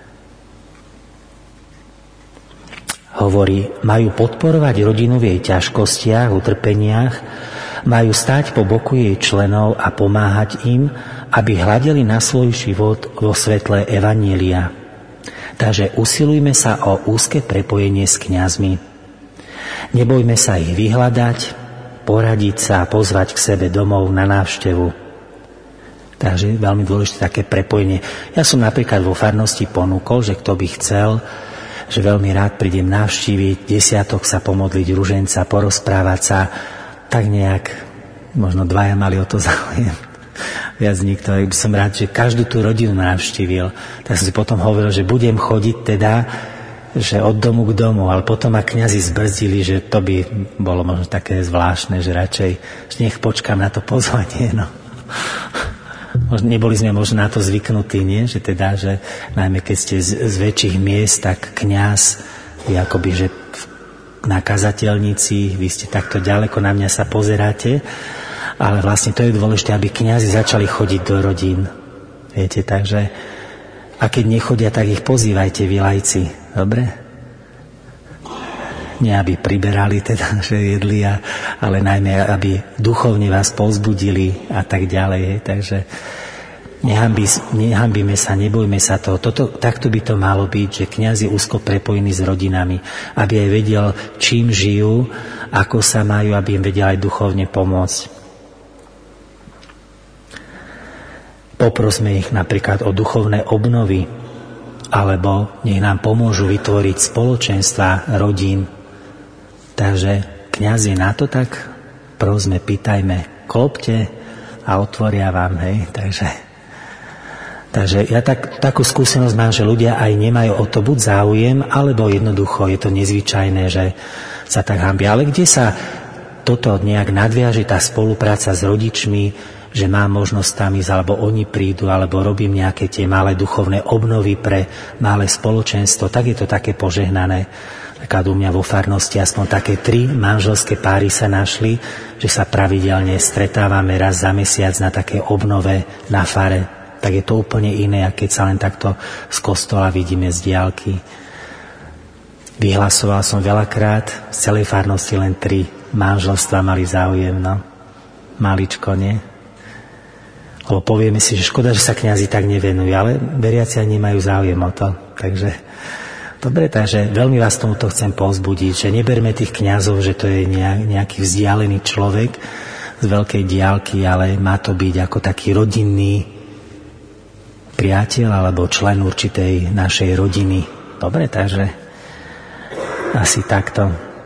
Hovorí, majú podporovať rodinu v jej ťažkostiach, utrpeniach, majú stáť po boku jej členov a pomáhať im, aby hľadeli na svoj život vo svetle evanjelia. Takže usilujme sa o úzke prepojenie s kňazmi. Nebojme sa ich vyhľadať, poradiť sa a pozvať k sebe domov na návštevu. Takže veľmi dôležité také prepojenie. Ja som napríklad vo farnosti ponúkol, že kto by chcel, že veľmi rád prídem navštíviť, desiatok sa pomodliť ruženca, porozprávať sa, tak nejak, možno dvaja mali o to záujem. Viac nikto, by som rád, že každú tú rodinu navštívil. Tak som si potom hovoril, že budem chodiť teda, že od domu k domu, ale potom ma kňazi zbrzdili, že to by bolo možno také zvláštne, že radšej, že nech počkám na to pozvanie, no. Možno, neboli sme možno na to zvyknutí, nie? Že teda, že najmä keď ste z, z väčších miest, tak kňaz je akoby, že na kazateľnici, vy ste takto ďaleko, na mňa sa pozeráte, ale vlastne to je dôležité, aby kňazi začali chodiť do rodín. Viete, takže a keď nechodia, tak ich pozývajte, vy laici. Dobre? Nie, aby priberali, teda, že jedli, a, ale najmä, aby duchovne vás povzbudili a tak ďalej. Takže nehanbí, nehambíme sa, nebojme sa toho. Toto, takto by to malo byť, že kňaz je úzko prepojený s rodinami, aby aj vedel, čím žijú, ako sa majú, aby im vedel aj duchovne pomôcť. Poprosme ich napríklad o duchovné obnovy, alebo nech nám pomôžu vytvoriť spoločenstva rodín. Takže kňaz je na to, tak prosme, pýtajme, klopte a otvoria vám, hej, takže, takže ja tak, takú skúsenosť mám, že ľudia aj nemajú o to buď záujem, alebo jednoducho je to nezvyčajné, že sa tak hanbia. Ale kde sa toto nejak nadviaže, tá spolupráca s rodičmi, že mám možnosť tam ísť, alebo oni prídu, alebo robím nejaké tie malé duchovné obnovy pre malé spoločenstvo, tak je to také požehnané. Taká u mňa vo farnosti aspoň také tri manželské páry sa našli, že sa pravidelne stretávame raz za mesiac na také obnove na fare. Tak je to úplne iné, ako keď sa len takto z kostola vidíme z diaľky. Vyhlasoval som veľakrát, z celej farnosti len tri manželstva mali záujem, no. Maličko, nie? Lebo povieme si, že škoda, že sa kňazi tak nevenujú, ale veriaci ani nemajú záujem o to. Takže, dobre, takže veľmi vás tomuto chcem povzbudiť, že neberme tých kňazov, že to je nejaký vzdialený človek z veľkej diaľky, ale má to byť ako taký rodinný priateľ alebo člen určitej našej rodiny. Dobre, takže asi takto.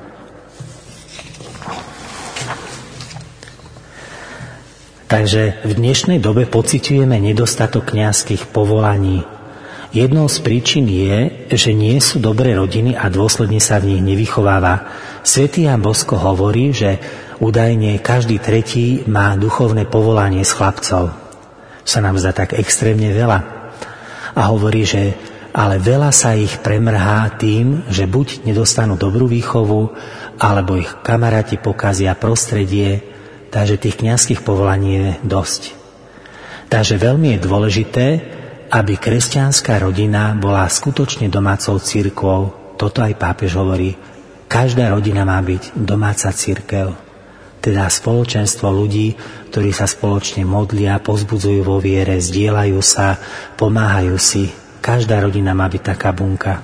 Takže v dnešnej dobe pociťujeme nedostatok kňazských povolaní. Jednou z príčin je, že nie sú dobré rodiny a dôsledne sa v nich nevychováva. Svätý Ján Bosko hovorí, že údajne každý tretí má duchovné povolanie z chlapcov. Sa nám zdá tak extrémne veľa. A hovorí, že ale veľa sa ich premrhá tým, že buď nedostanú dobrú výchovu, alebo ich kamaráti pokazia prostredie, takže tých kňazských povolaní je dosť. Takže veľmi je dôležité, aby kresťanská rodina bola skutočne domácou cirkvou. Toto aj pápež hovorí. Každá rodina má byť domáca cirkev. Teda spoločenstvo ľudí, ktorí sa spoločne modlia, povzbudzujú vo viere, zdieľajú sa, pomáhajú si. Každá rodina má byť taká bunka.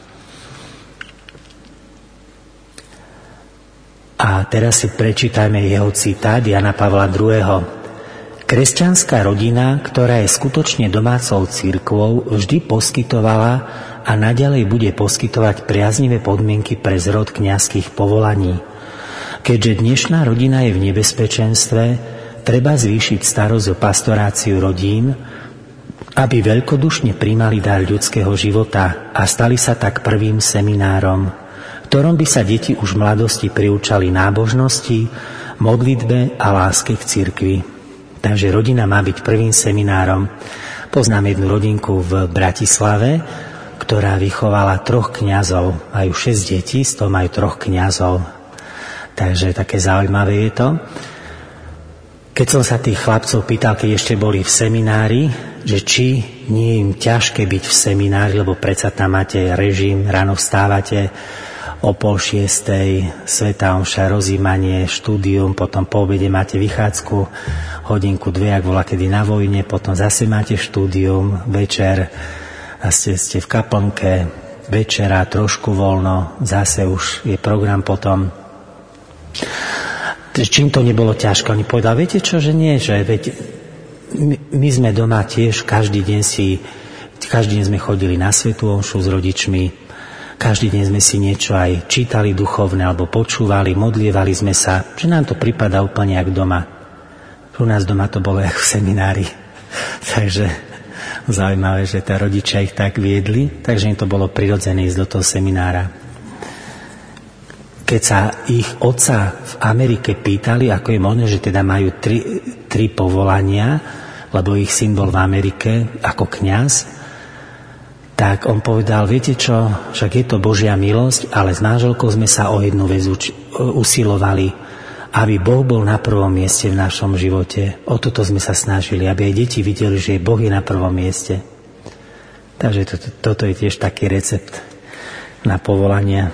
A teraz si prečítajme jeho citát Jana Pavla druhého. Kresťanská rodina, ktorá je skutočne domácou cirkvou, vždy poskytovala a naďalej bude poskytovať priaznivé podmienky pre zrod kňazských povolaní. Keďže dnešná rodina je v nebezpečenstve, treba zvýšiť starosť o pastoráciu rodín, aby veľkodušne príjmali dar ľudského života a stali sa tak prvým seminárom, v ktorom by sa deti už v mladosti priučali nábožnosti, modlitbe a láske k cirkvi. Takže rodina má byť prvým seminárom. Poznám jednu rodinku v Bratislave, ktorá vychovala troch kňazov. Majú šesť detí, z toho majú troch kňazov. Takže také zaujímavé je to. Keď som sa tých chlapcov pýtal, keď ešte boli v seminári, že či nie je im ťažké byť v seminári, lebo predsa tam máte režim, ráno vstávate o pol šiestej, svätá omša, rozjímanie, štúdium, potom po obede máte vychádzku, hodinku, dve, ak bola kedy na vojne, potom zase máte štúdium, večer, a ste, ste v kaplnke, večera, trošku voľno, zase už je program potom. Čím to nebolo ťažké? Oni povedali, viete čo, že nie, že veď my, my sme doma tiež, každý deň si, každý deň sme chodili na svätú omšu s rodičmi, každý deň sme si niečo aj čítali duchovné, alebo počúvali, modlievali sme sa, že nám to pripadá úplne jak doma. U nás doma to bolo jak v seminári. Takže zaujímavé, že tá rodičia ich tak viedli, takže im to bolo prirodzené ísť do toho seminára. Keď sa ich otca v Amerike pýtali, ako je možné, že teda majú tri, tri povolania, lebo ich syn bol v Amerike ako kňaz, tak on povedal, viete čo, však je to Božia milosť, ale s manželkou sme sa o jednu vec uči- usilovali, aby Boh bol na prvom mieste v našom živote. O toto sme sa snažili, aby aj deti videli, že Boh je na prvom mieste. Takže to, to, toto je tiež taký recept na povolania.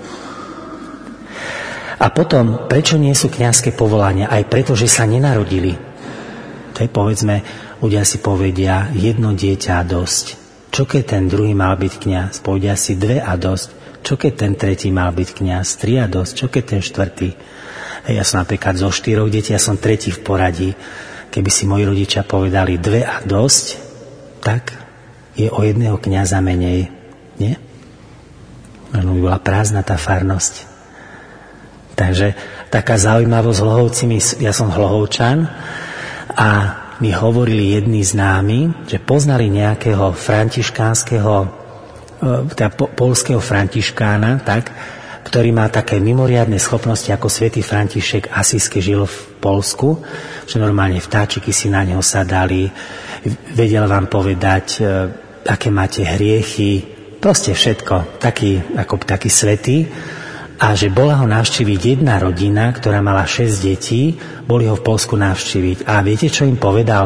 A potom, prečo nie sú kňazské povolania? Aj preto, že sa nenarodili. To je, povedzme, ľudia si povedia, jedno dieťa a dosť. Čo keď ten druhý mal byť kňaz? Povedia si dve a dosť. Čo keď ten tretí mal byť kňaz? Tri a dosť. Čo keď ten štvrtý? Ja som napríklad zo štyroch detí, ja som tretí v poradí. Keby si moji rodičia povedali dve a dosť, tak je o jedného kňaza menej. Nie? Len by bola prázdna tá farnosť. Takže taká zaujímavosť s Hlohovcimi, ja som Hlohovčan a mi hovorili jedni známi, že poznali nejakého františkánskeho, teda poľského františkána, tak, ktorý má také mimoriadne schopnosti ako svätý František Asísky, žil v Poľsku, že normálne vtáčiky si na neho sadali, vedel vám povedať, aké máte hriechy, proste všetko, taký, ako taký svätý. A že bola ho navštíviť jedna rodina, ktorá mala šesť detí, boli ho v Poľsku navštíviť. A viete, čo im povedal?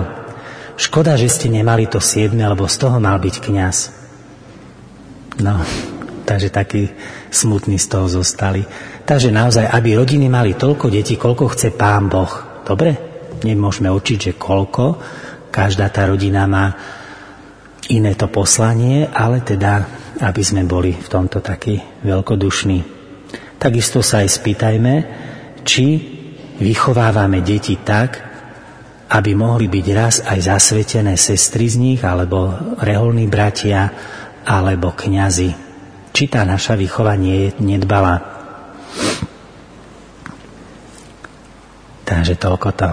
Škoda, že ste nemali to siedme, lebo z toho mal byť kňaz. No, takže takí smutní z toho zostali. Takže naozaj, aby rodiny mali toľko detí, koľko chce Pán Boh. Dobre? Nemôžeme určiť, že koľko. Každá tá rodina má iné to poslanie, ale teda, aby sme boli v tomto takí veľkodušní. Takisto sa aj spýtajme, či vychovávame deti tak, aby mohli byť raz aj zasvetené sestry z nich, alebo reholní bratia, alebo kňazi. Či tá naša výchova nie je nedbalá. Takže toľko to.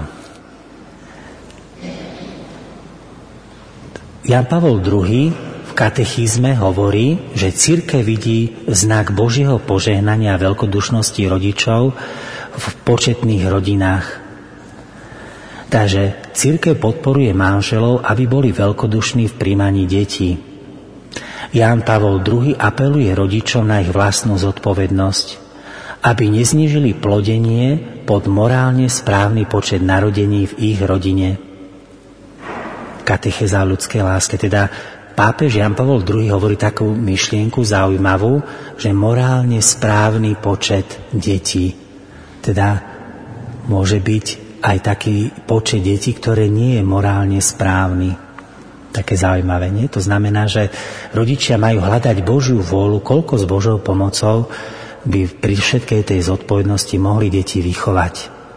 Ján Pavol druhý v katechizme hovorí, že cirkev vidí znak Božieho požehnania a veľkodušnosti rodičov v početných rodinách. Takže cirkev podporuje manželov, aby boli veľkodušní v príjmaní detí. Ján Pavol druhý apeluje rodičom na ich vlastnú zodpovednosť, aby neznížili plodenie pod morálne správny počet narodení v ich rodine. Katechéza o ľudskej láske. Teda pápež Ján Pavol druhý hovorí takú myšlienku zaujímavú, že morálne správny počet detí. Teda môže byť aj taký počet detí, ktoré nie je morálne správny. Také zaujímavé, nie? To znamená, že rodičia majú hľadať Božiu vôľu, koľko s Božou pomocou by pri všetkej tej zodpovednosti mohli deti vychovať.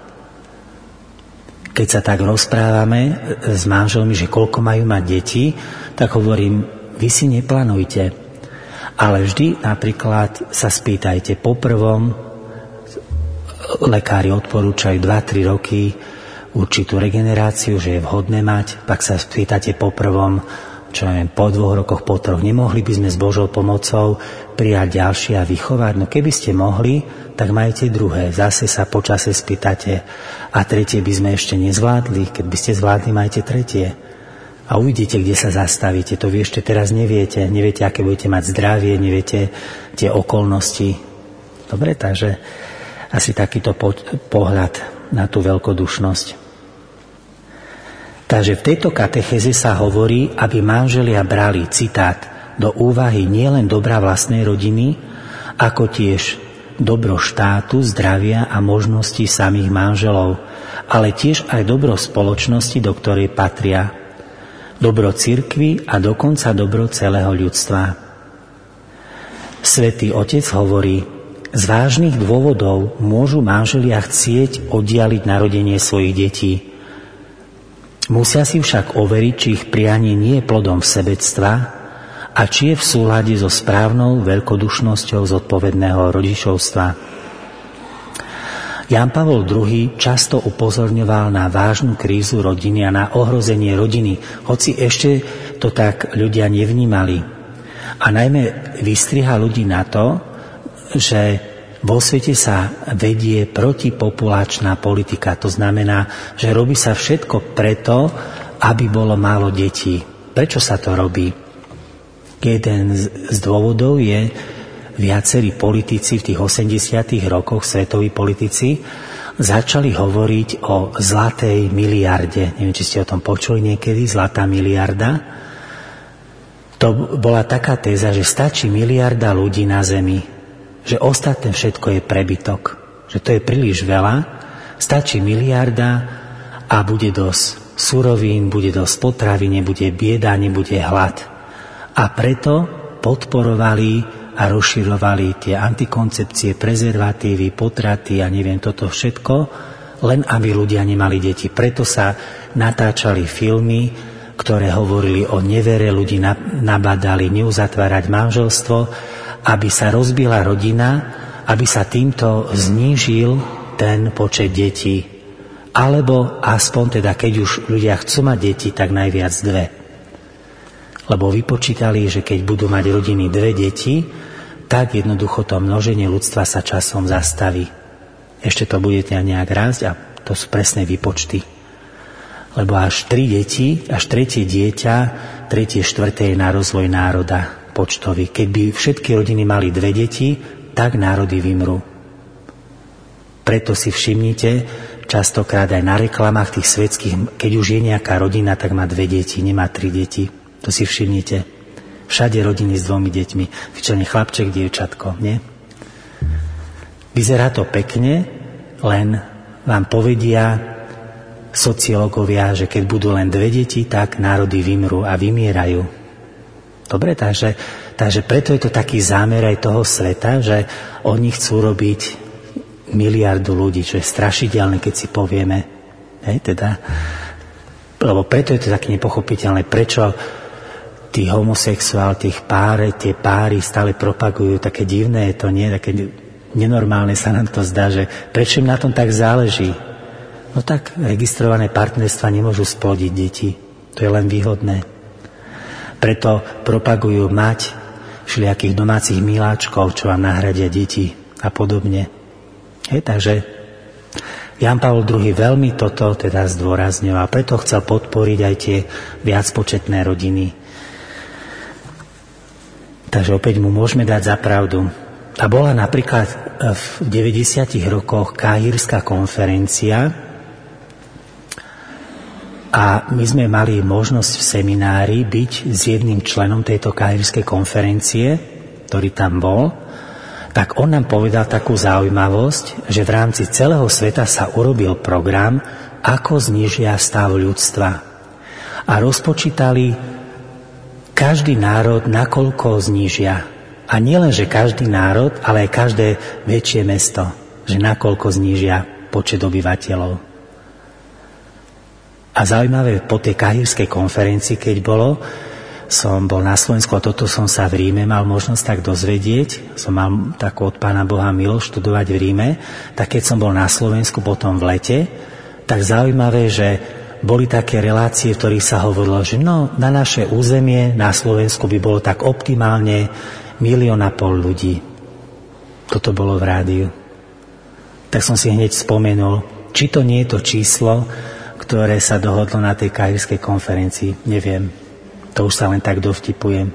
Keď sa tak rozprávame s manželmi, že koľko majú mať deti, tak hovorím, vy si neplánujte. Ale vždy napríklad sa spýtajte po prvom, lekári odporúčajú dva tri roky určitú regeneráciu, že je vhodné mať, pak sa spýtate po prvom, čo neviem, po dvoch rokoch, po troch, nemohli by sme s Božou pomocou prijať ďalšie a vychovať? No keby ste mohli, tak majte druhé. Zase sa počase spýtate a tretie by sme ešte nezvládli. Keď by ste zvládli, majte tretie. A uvidíte, kde sa zastavíte. To vy ešte teraz neviete. Neviete, aké budete mať zdravie, neviete tie okolnosti. Dobre, takže asi takýto po- pohľad na tú veľkodušnosť. Takže v tejto katechéze sa hovorí, aby manželia brali, citát, do úvahy nielen dobra vlastnej rodiny, ako tiež dobro štátu, zdravia a možnosti samých manželov, ale tiež aj dobro spoločnosti, do ktorej patria, dobro cirkvi a dokonca dobro celého ľudstva. Svätý Otec hovorí, z vážnych dôvodov môžu manželia chcieť oddialiť narodenie svojich detí. Musia si však overiť, či ich prianie nie je plodom sebectva a či je v súlade so správnou veľkodušnosťou zodpovedného rodičovstva. Ján Pavol druhý často upozorňoval na vážnu krízu rodiny a na ohrozenie rodiny, hoci ešte to tak ľudia nevnímali. A najmä vystriha ľudí na to, že vo svete sa vedie protipopulačná politika. To znamená, že robí sa všetko preto, aby bolo málo detí. Prečo sa to robí? Jeden z dôvodov je, viacerí politici v tých osemdesiatych rokoch, svetoví politici, začali hovoriť o zlatej miliarde. Neviem, či ste o tom počuli niekedy, zlatá miliarda. To bola taká téza, že stačí miliarda ľudí na Zemi, že ostatné všetko je prebytok, že to je príliš veľa, stačí miliarda a bude dosť surovín, bude dosť potravy, nebude bieda, nebude hlad. A preto podporovali a rozširovali tie antikoncepcie, prezervatívy, potraty a neviem toto všetko, len aby ľudia nemali deti. Preto sa natáčali filmy, ktoré hovorili o nevere, ľudí nabadali neuzatvárať manželstvo, aby sa rozbila rodina, aby sa týmto znížil ten počet detí. Alebo aspoň teda, keď už ľudia chcú mať deti, tak najviac dve. Lebo vypočítali, že keď budú mať rodiny dve deti, tak jednoducho to množenie ľudstva sa časom zastaví. Ešte to bude nejak rásť a to sú presné výpočty. Lebo až tri deti, až tretie dieťa, tretie, štvrté je na rozvoj národa počtový. Keď by všetky rodiny mali dve deti, tak národy vymrú. Preto si všimnite, častokrát aj na reklamách tých svetských, keď už je nejaká rodina, tak má dve deti, nemá tri deti. To si všimnite. Všade rodiny s dvomi deťmi. Vyčlenie chlapček, dievčatko, nie? Vyzerá to pekne, len vám povedia sociológovia, že keď budú len dve deti, tak národy vymrú a vymierajú. Dobre, takže, takže preto je to taký zámer aj toho sveta, že oni chcú robiť miliardu ľudí, čo je strašidelné, keď si povieme. Hej, teda, lebo preto je to tak nepochopiteľné, prečo tí homosexuál, tých pár, tie páry stále propagujú, také divné je to, nie? Také nenormálne sa nám to zdá, že prečo im na tom tak záleží? No tak registrované partnerstva nemôžu splodiť deti. To je len výhodné. Preto propagujú mať všelijakých domácich miláčkov, čo vám nahradia deti a podobne. Hej, takže Ján Pavol druhý veľmi toto teda zdôrazňoval, preto chcel podporiť aj tie viacpočetné rodiny. Takže opäť mu môžeme dať za pravdu. A bola napríklad v deväťdesiatych rokoch Káhirska konferencia a my sme mali možnosť v seminári byť s jedným členom tejto Káhirskej konferencie, ktorý tam bol. Tak on nám povedal takú zaujímavosť, že v rámci celého sveta sa urobil program, ako znížia stav ľudstva. A rozpočítali každý národ, nakoľko znížia. A nielen, že každý národ, ale aj každé väčšie mesto, že nakoľko znížia počet obyvateľov. A zaujímavé, po tej Káhirskej konferencii, keď bolo, som bol na Slovensku a toto som sa v Ríme mal možnosť tak dozvedieť. Som mal takú od Pána Boha milosť študovať v Ríme. Tak keď som bol na Slovensku potom v lete, tak zaujímavé, že boli také relácie, v ktorých sa hovorilo, že no, na naše územie, na Slovensku by bolo tak optimálne milión a pol ľudí. Toto bolo v rádiu. Tak som si hneď spomenul, či to nie je to číslo, ktoré sa dohodlo na tej Káhirskej konferencii. Neviem. To už sa len tak dovtipujem.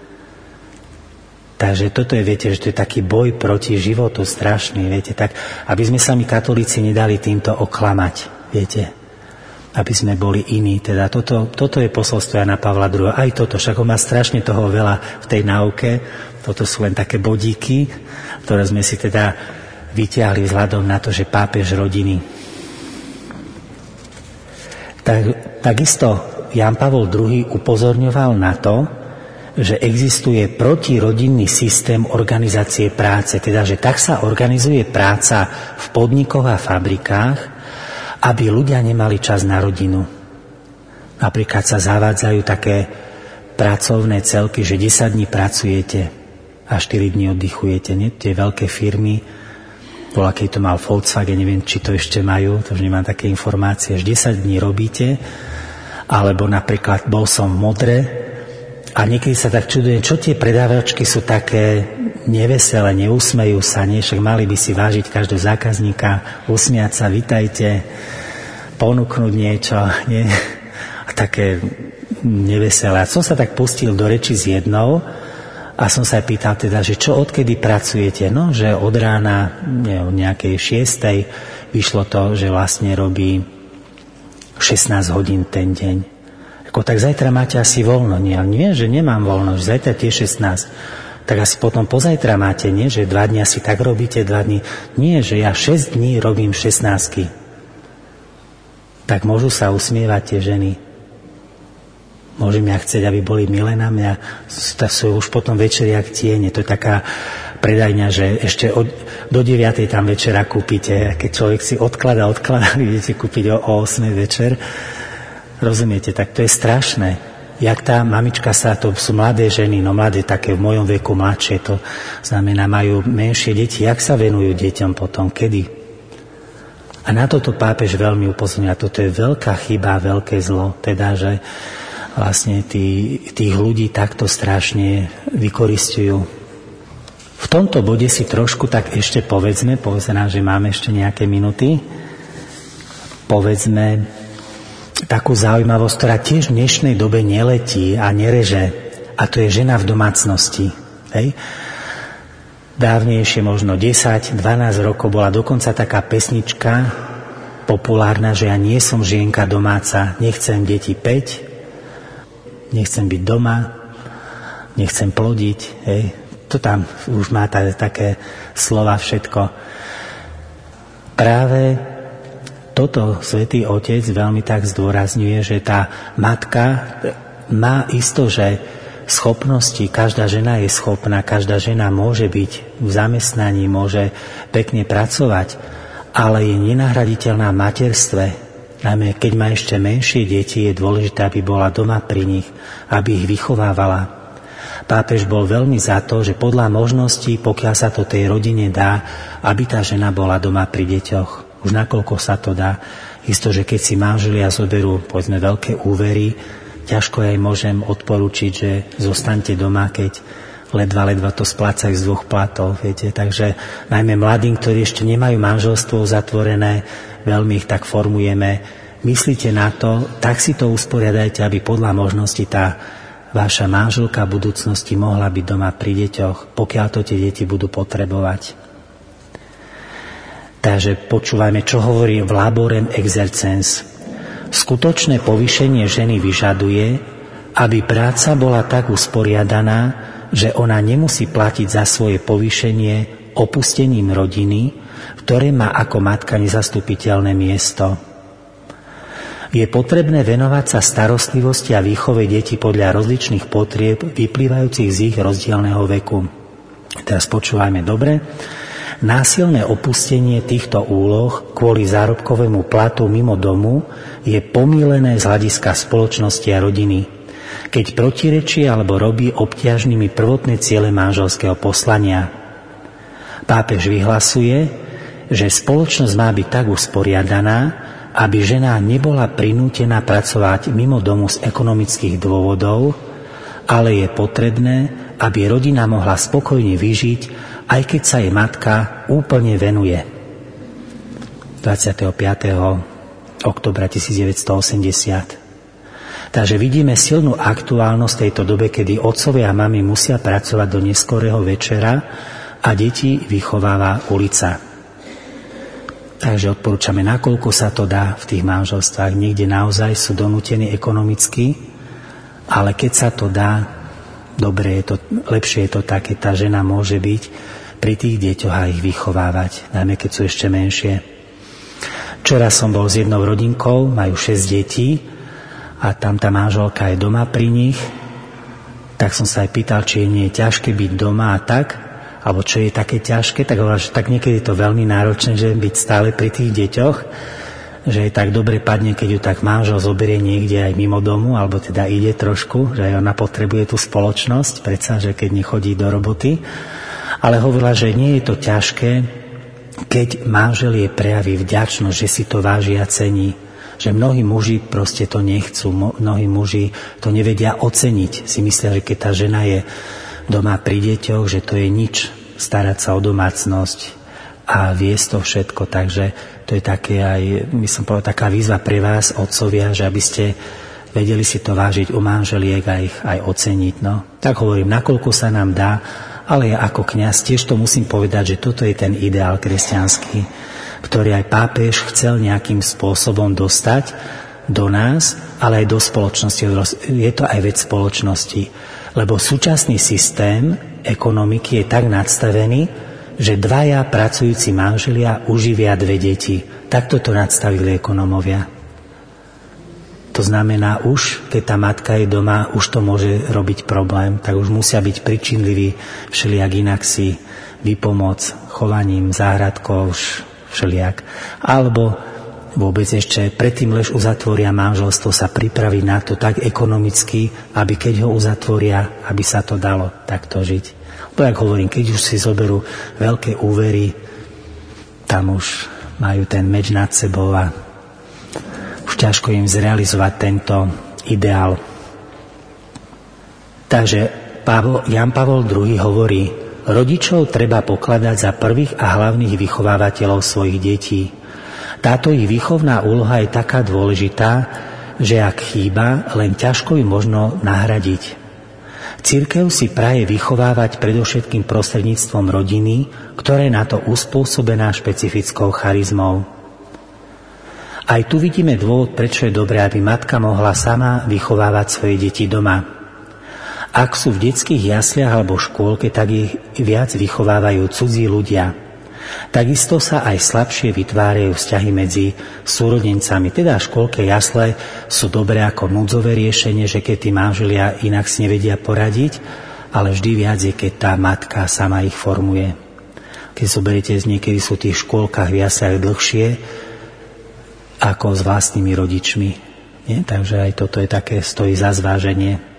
Takže toto je, viete, že to je taký boj proti životu strašný, viete, tak, aby sme sa my katolíci nedali týmto oklamať, viete, aby sme boli iní. Teda toto, toto je posolstvo Jana Pavla druhého. Aj toto, však on má strašne toho veľa v tej náuke. Toto sú len také bodíky, ktoré sme si teda vyťahli vzhľadom na to, že pápež rodiny. Tak, takisto Ján Pavol druhý upozorňoval na to, že existuje protirodinný systém organizácie práce, teda že tak sa organizuje práca v podnikoch a fabrikách, aby ľudia nemali čas na rodinu. Napríklad sa zavádzajú také pracovné celky, že desať dní pracujete a štyri dní oddychujete. Nie? Tie veľké firmy, bola, keď to mal Volkswagen, neviem, či to ešte majú, to už nemám také informácie, že desať dní robíte. Alebo napríklad bol som v Modre a niekedy sa tak čudujem, čo tie predávačky sú také neveselé, neusmejú sa, nie? Však mali by si vážiť každého zákazníka, usmiať sa, vitajte, ponúknuť niečo, nie? A také neveselé. A som sa tak pustil do reči s jednou a som sa pýtal teda, že čo odkedy pracujete? No, že od rána, nie, od nejakej šiestej vyšlo to, že vlastne robí šestnásť hodín ten deň. Ako, tak zajtra máte asi voľno. Nie, nie, že nemám voľno, že zajtra tiež šestnásť. Tak asi potom pozajtra máte, nie, že dva dni asi tak robíte, dva dni. Nie, že ja šesť dní robím šestnáctky. Tak môžu sa usmievať tie ženy. Môžem ja chcieť, aby boli milé na mňa. To sú už potom večeri jak tiene. To je taká predajňa, že ešte od, do deviatej tam večera kúpite. Keď človek si odklada, odklada, idete kúpiť o, o ôsmej večer. Rozumiete? Tak to je strašné. Jak tá mamička sa, to sú mladé ženy, no mladé také v mojom veku, mladšie, to znamená, majú menšie deti. Jak sa venujú deťom potom? Kedy? A na toto pápež veľmi upozorňuje. Toto je veľká chyba, veľké zlo. Teda, že vlastne tí, tých ľudí takto strašne vykoristujú. V tomto bode si trošku tak ešte povedzme, povedzme, že máme ešte nejaké minuty, povedzme takú zaujímavosť, ktorá tiež v dnešnej dobe neletí a nereže, a to je žena v domácnosti. Hej? Dávnejšie, možno desať dvanásť rokov, bola dokonca taká pesnička populárna, že ja nie som žienka domáca, nechcem deti päť, nechcem byť doma, nechcem plodiť. Hej. To tam už má t- také slova všetko. Práve toto Svätý Otec veľmi tak zdôrazňuje, že tá matka má isto, že schopnosti, každá žena je schopná, každá žena môže byť v zamestnaní, môže pekne pracovať, ale je nenahraditeľná v materstve. Najmä keď má ešte menšie deti, je dôležité, aby bola doma pri nich, aby ich vychovávala. Pápež bol veľmi za to, že podľa možností, pokiaľ sa to tej rodine dá, aby tá žena bola doma pri deťoch. Už nakoľko sa to dá. Isto, že keď si manželia zoberú, povedzme, veľké úvery, ťažko aj môžem odporučiť, že zostaňte doma, keď ledva, ledva to splácajú z dvoch platov, viete. Takže najmä mladým, ktorí ešte nemajú manželstvo uzatvorené, veľmi ich tak formujeme. Myslíte na to, tak si to usporiadajte, aby podľa možnosti tá vaša manželka v budúcnosti mohla byť doma pri deťoch, pokiaľ to tie deti budú potrebovať. Takže počúvajme, čo hovorí v Laborem Exercens. Skutočné povýšenie ženy vyžaduje, aby práca bola tak usporiadaná, že ona nemusí platiť za svoje povýšenie opustením rodiny, v ktorej má ako matka nezastupiteľné miesto. Je potrebné venovať sa starostlivosti a výchove detí podľa rozličných potrieb vyplývajúcich z ich rozdielného veku. Teraz počúvajme dobre. Násilné opustenie týchto úloh kvôli zárobkovému platu mimo domu je pomýlené z hľadiska spoločnosti a rodiny, keď protirečí alebo robí obťažnými prvotné ciele manželského poslania. Pápež vyhlasuje, že spoločnosť má byť tak usporiadaná, aby žena nebola prinútená pracovať mimo domu z ekonomických dôvodov, ale je potrebné, aby rodina mohla spokojne vyžiť, aj keď sa jej matka úplne venuje. dvadsiateho piateho októbra devätnásťstoosemdesiat. Takže vidíme silnú aktuálnosť tejto dobe, kedy otcovia a mami musia pracovať do neskorého večera a deti vychováva ulica. Takže odporúčame, nakoľko sa to dá v tých manželstvách. Niekde naozaj sú donútení ekonomicky, ale keď sa to dá, dobre je to, lepšie je to tak, keď tá žena môže byť pri tých deťoch a ich vychovávať, najmä keď sú ešte menšie. Včera som bol s jednou rodinkou, majú šesť detí a tam tá manželka je doma pri nich, tak som sa aj pýtal, či je nie je ťažké byť doma a tak, alebo čo je také ťažké, tak hovorila, že tak niekedy je to veľmi náročné, že byť stále pri tých deťoch, že je tak dobre padne, keď ju tak manžel zoberie niekde aj mimo domu, alebo teda ide trošku, že aj ona potrebuje tú spoločnosť, predsa, že keď nechodí do roboty. Ale hovorila, že nie je to ťažké, keď manžel je prejaví vďačnosť, že si to váži a cení. Že mnohí muži proste to nechcú, mnohí muži to nevedia oceniť. Si myslia, že keď tá žena je doma pri deťoch, že to je nič, starať sa o domácnosť a viesť to všetko. Takže to je také aj, my som povedal, taká výzva pre vás, otcovia, že aby ste vedeli si to vážiť u manželiek a ich aj oceniť. No. Tak hovorím, nakoľko sa nám dá, ale ja ako kňaz tiež to musím povedať, že toto je ten ideál kresťanský, ktorý aj pápež chcel nejakým spôsobom dostať do nás, ale aj do spoločnosti. Je to aj vec spoločnosti, lebo súčasný systém ekonomiky je tak nadstavený, že dvaja pracujúci manželia uživia dve deti. Takto to nadstavili ekonomovia. To znamená, už keď tá matka je doma, už to môže robiť problém, tak už musia byť pričinliví všelijak inak si vypomôcť chovaním, záhradkou, všelijak. Alebo vôbec ešte predtým, lež uzatvoria manželstvo, sa pripraviť na to tak ekonomicky, aby keď ho uzatvoria, aby sa to dalo takto žiť. Bo jak hovorím, keď už si zoberú veľké úvery, tam už majú ten meč nad sebou a už ťažko im zrealizovať tento ideál. Takže Pavol, Jan Pavol druhý hovorí, rodičov treba pokladať za prvých a hlavných vychovávateľov svojich detí. Táto ich výchovná úloha je taká dôležitá, že ak chýba, len ťažko ju možno nahradiť. Cirkev si praje vychovávať predovšetkým prostredníctvom rodiny, ktoré na to uspôsobená špecifickou charizmou. Aj tu vidíme dôvod, prečo je dobré, aby matka mohla sama vychovávať svoje deti doma. Ak sú v detských jasliach alebo škôlke, tak ich viac vychovávajú cudzí ľudia. Takisto sa aj slabšie vytvárajú vzťahy medzi súrodencami. Teda škôlke, jasle sú dobré ako núdzové riešenie, že keď tí manželia inak si nevedia poradiť, ale vždy viac je, keď tá matka sama ich formuje. Keď zoberiete, niekedy sú v tých škôlkach v jasliach dlhšie ako s vlastnými rodičmi. Nie? Takže aj toto je také, stojí za zváženie.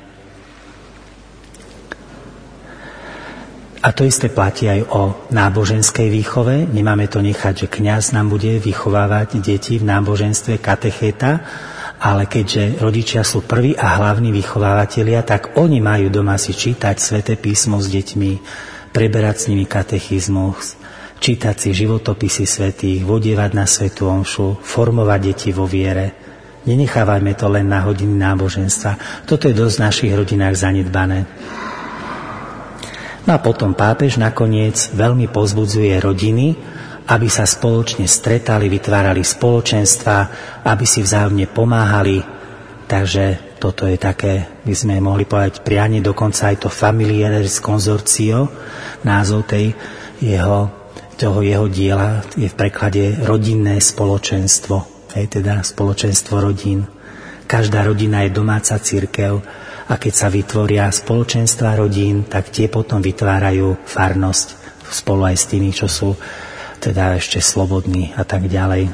A to isté platí aj o náboženskej výchove. Nemáme to nechať, že kňaz nám bude vychovávať deti v náboženstve, katechéta, ale keďže rodičia sú prví a hlavní vychovávateľia, tak oni majú doma si čítať Sväté písmo s deťmi, preberať s nimi katechizmus, čítať si životopisy svätých, vodievať na svätú omšu, formovať deti vo viere. Nenechávajme to len na hodiny náboženstva. Toto je dosť v našich rodinách zanedbané. No a potom pápež nakoniec veľmi povzbudzuje rodiny, aby sa spoločne stretali, vytvárali spoločenstva, aby si vzájomne pomáhali. Takže toto je také, by sme mohli povedať prianie, dokonca aj to Familiaris Consortio, názov tej jeho, toho jeho diela je v preklade rodinné spoločenstvo, hej, teda spoločenstvo rodín. Každá rodina je domáca cirkev. A keď sa vytvoria spoločenstva rodín, tak tie potom vytvárajú farnosť spolu aj s tými, čo sú teda ešte slobodní a tak ďalej.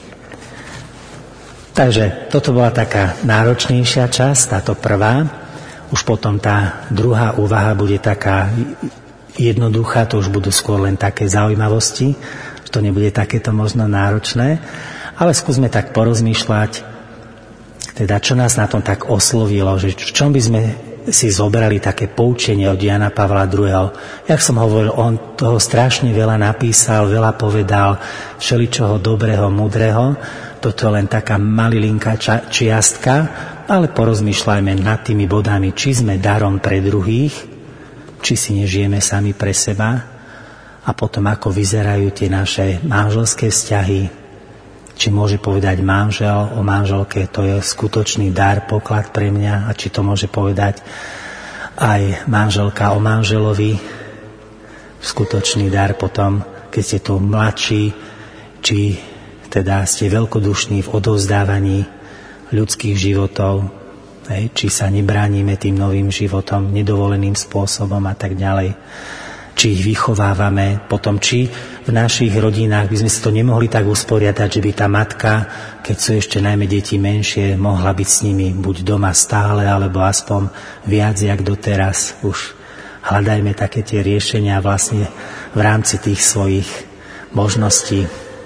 Takže toto bola taká náročnejšia časť, táto prvá. Už potom tá druhá úvaha bude taká jednoduchá, to už budú skôr len také zaujímavosti, že to nebude takéto možno náročné, ale skúsme tak porozmýšľať, teda čo nás na tom tak oslovilo, že v čom by sme si zobrali také poučenie od Jana Pavla druhého. Jak som hovoril, on toho strašne veľa napísal, veľa povedal, všeličoho dobrého, múdreho. Toto je len taká malilinká ča- čiastka, ale porozmýšľajme nad tými bodami, či sme darom pre druhých, či si nežijeme sami pre seba a potom ako vyzerajú tie naše manželské vzťahy. Či môže povedať manžel o manželke, to je skutočný dar, poklad pre mňa, a či to môže povedať aj manželka o manželovi, skutočný dar potom, keď ste tu mladší, či teda ste veľkodušní v odovzdávaní ľudských životov, hej, či sa nebránime tým novým životom, nedovoleným spôsobom a tak ďalej. Či ich vychovávame, potom či v našich rodinách by sme si to nemohli tak usporiadať, že by tá matka, keď sú ešte najmä deti menšie, mohla byť s nimi buď doma stále, alebo aspoň viac, jak doteraz. Už hľadajme také tie riešenia vlastne v rámci tých svojich možností.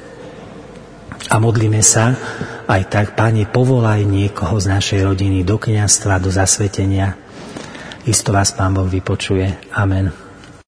A modlíme sa aj tak, Pane, povolaj niekoho z našej rodiny do kňazstva, do zasvetenia. Isto vás Pán Boh vypočuje. Amen.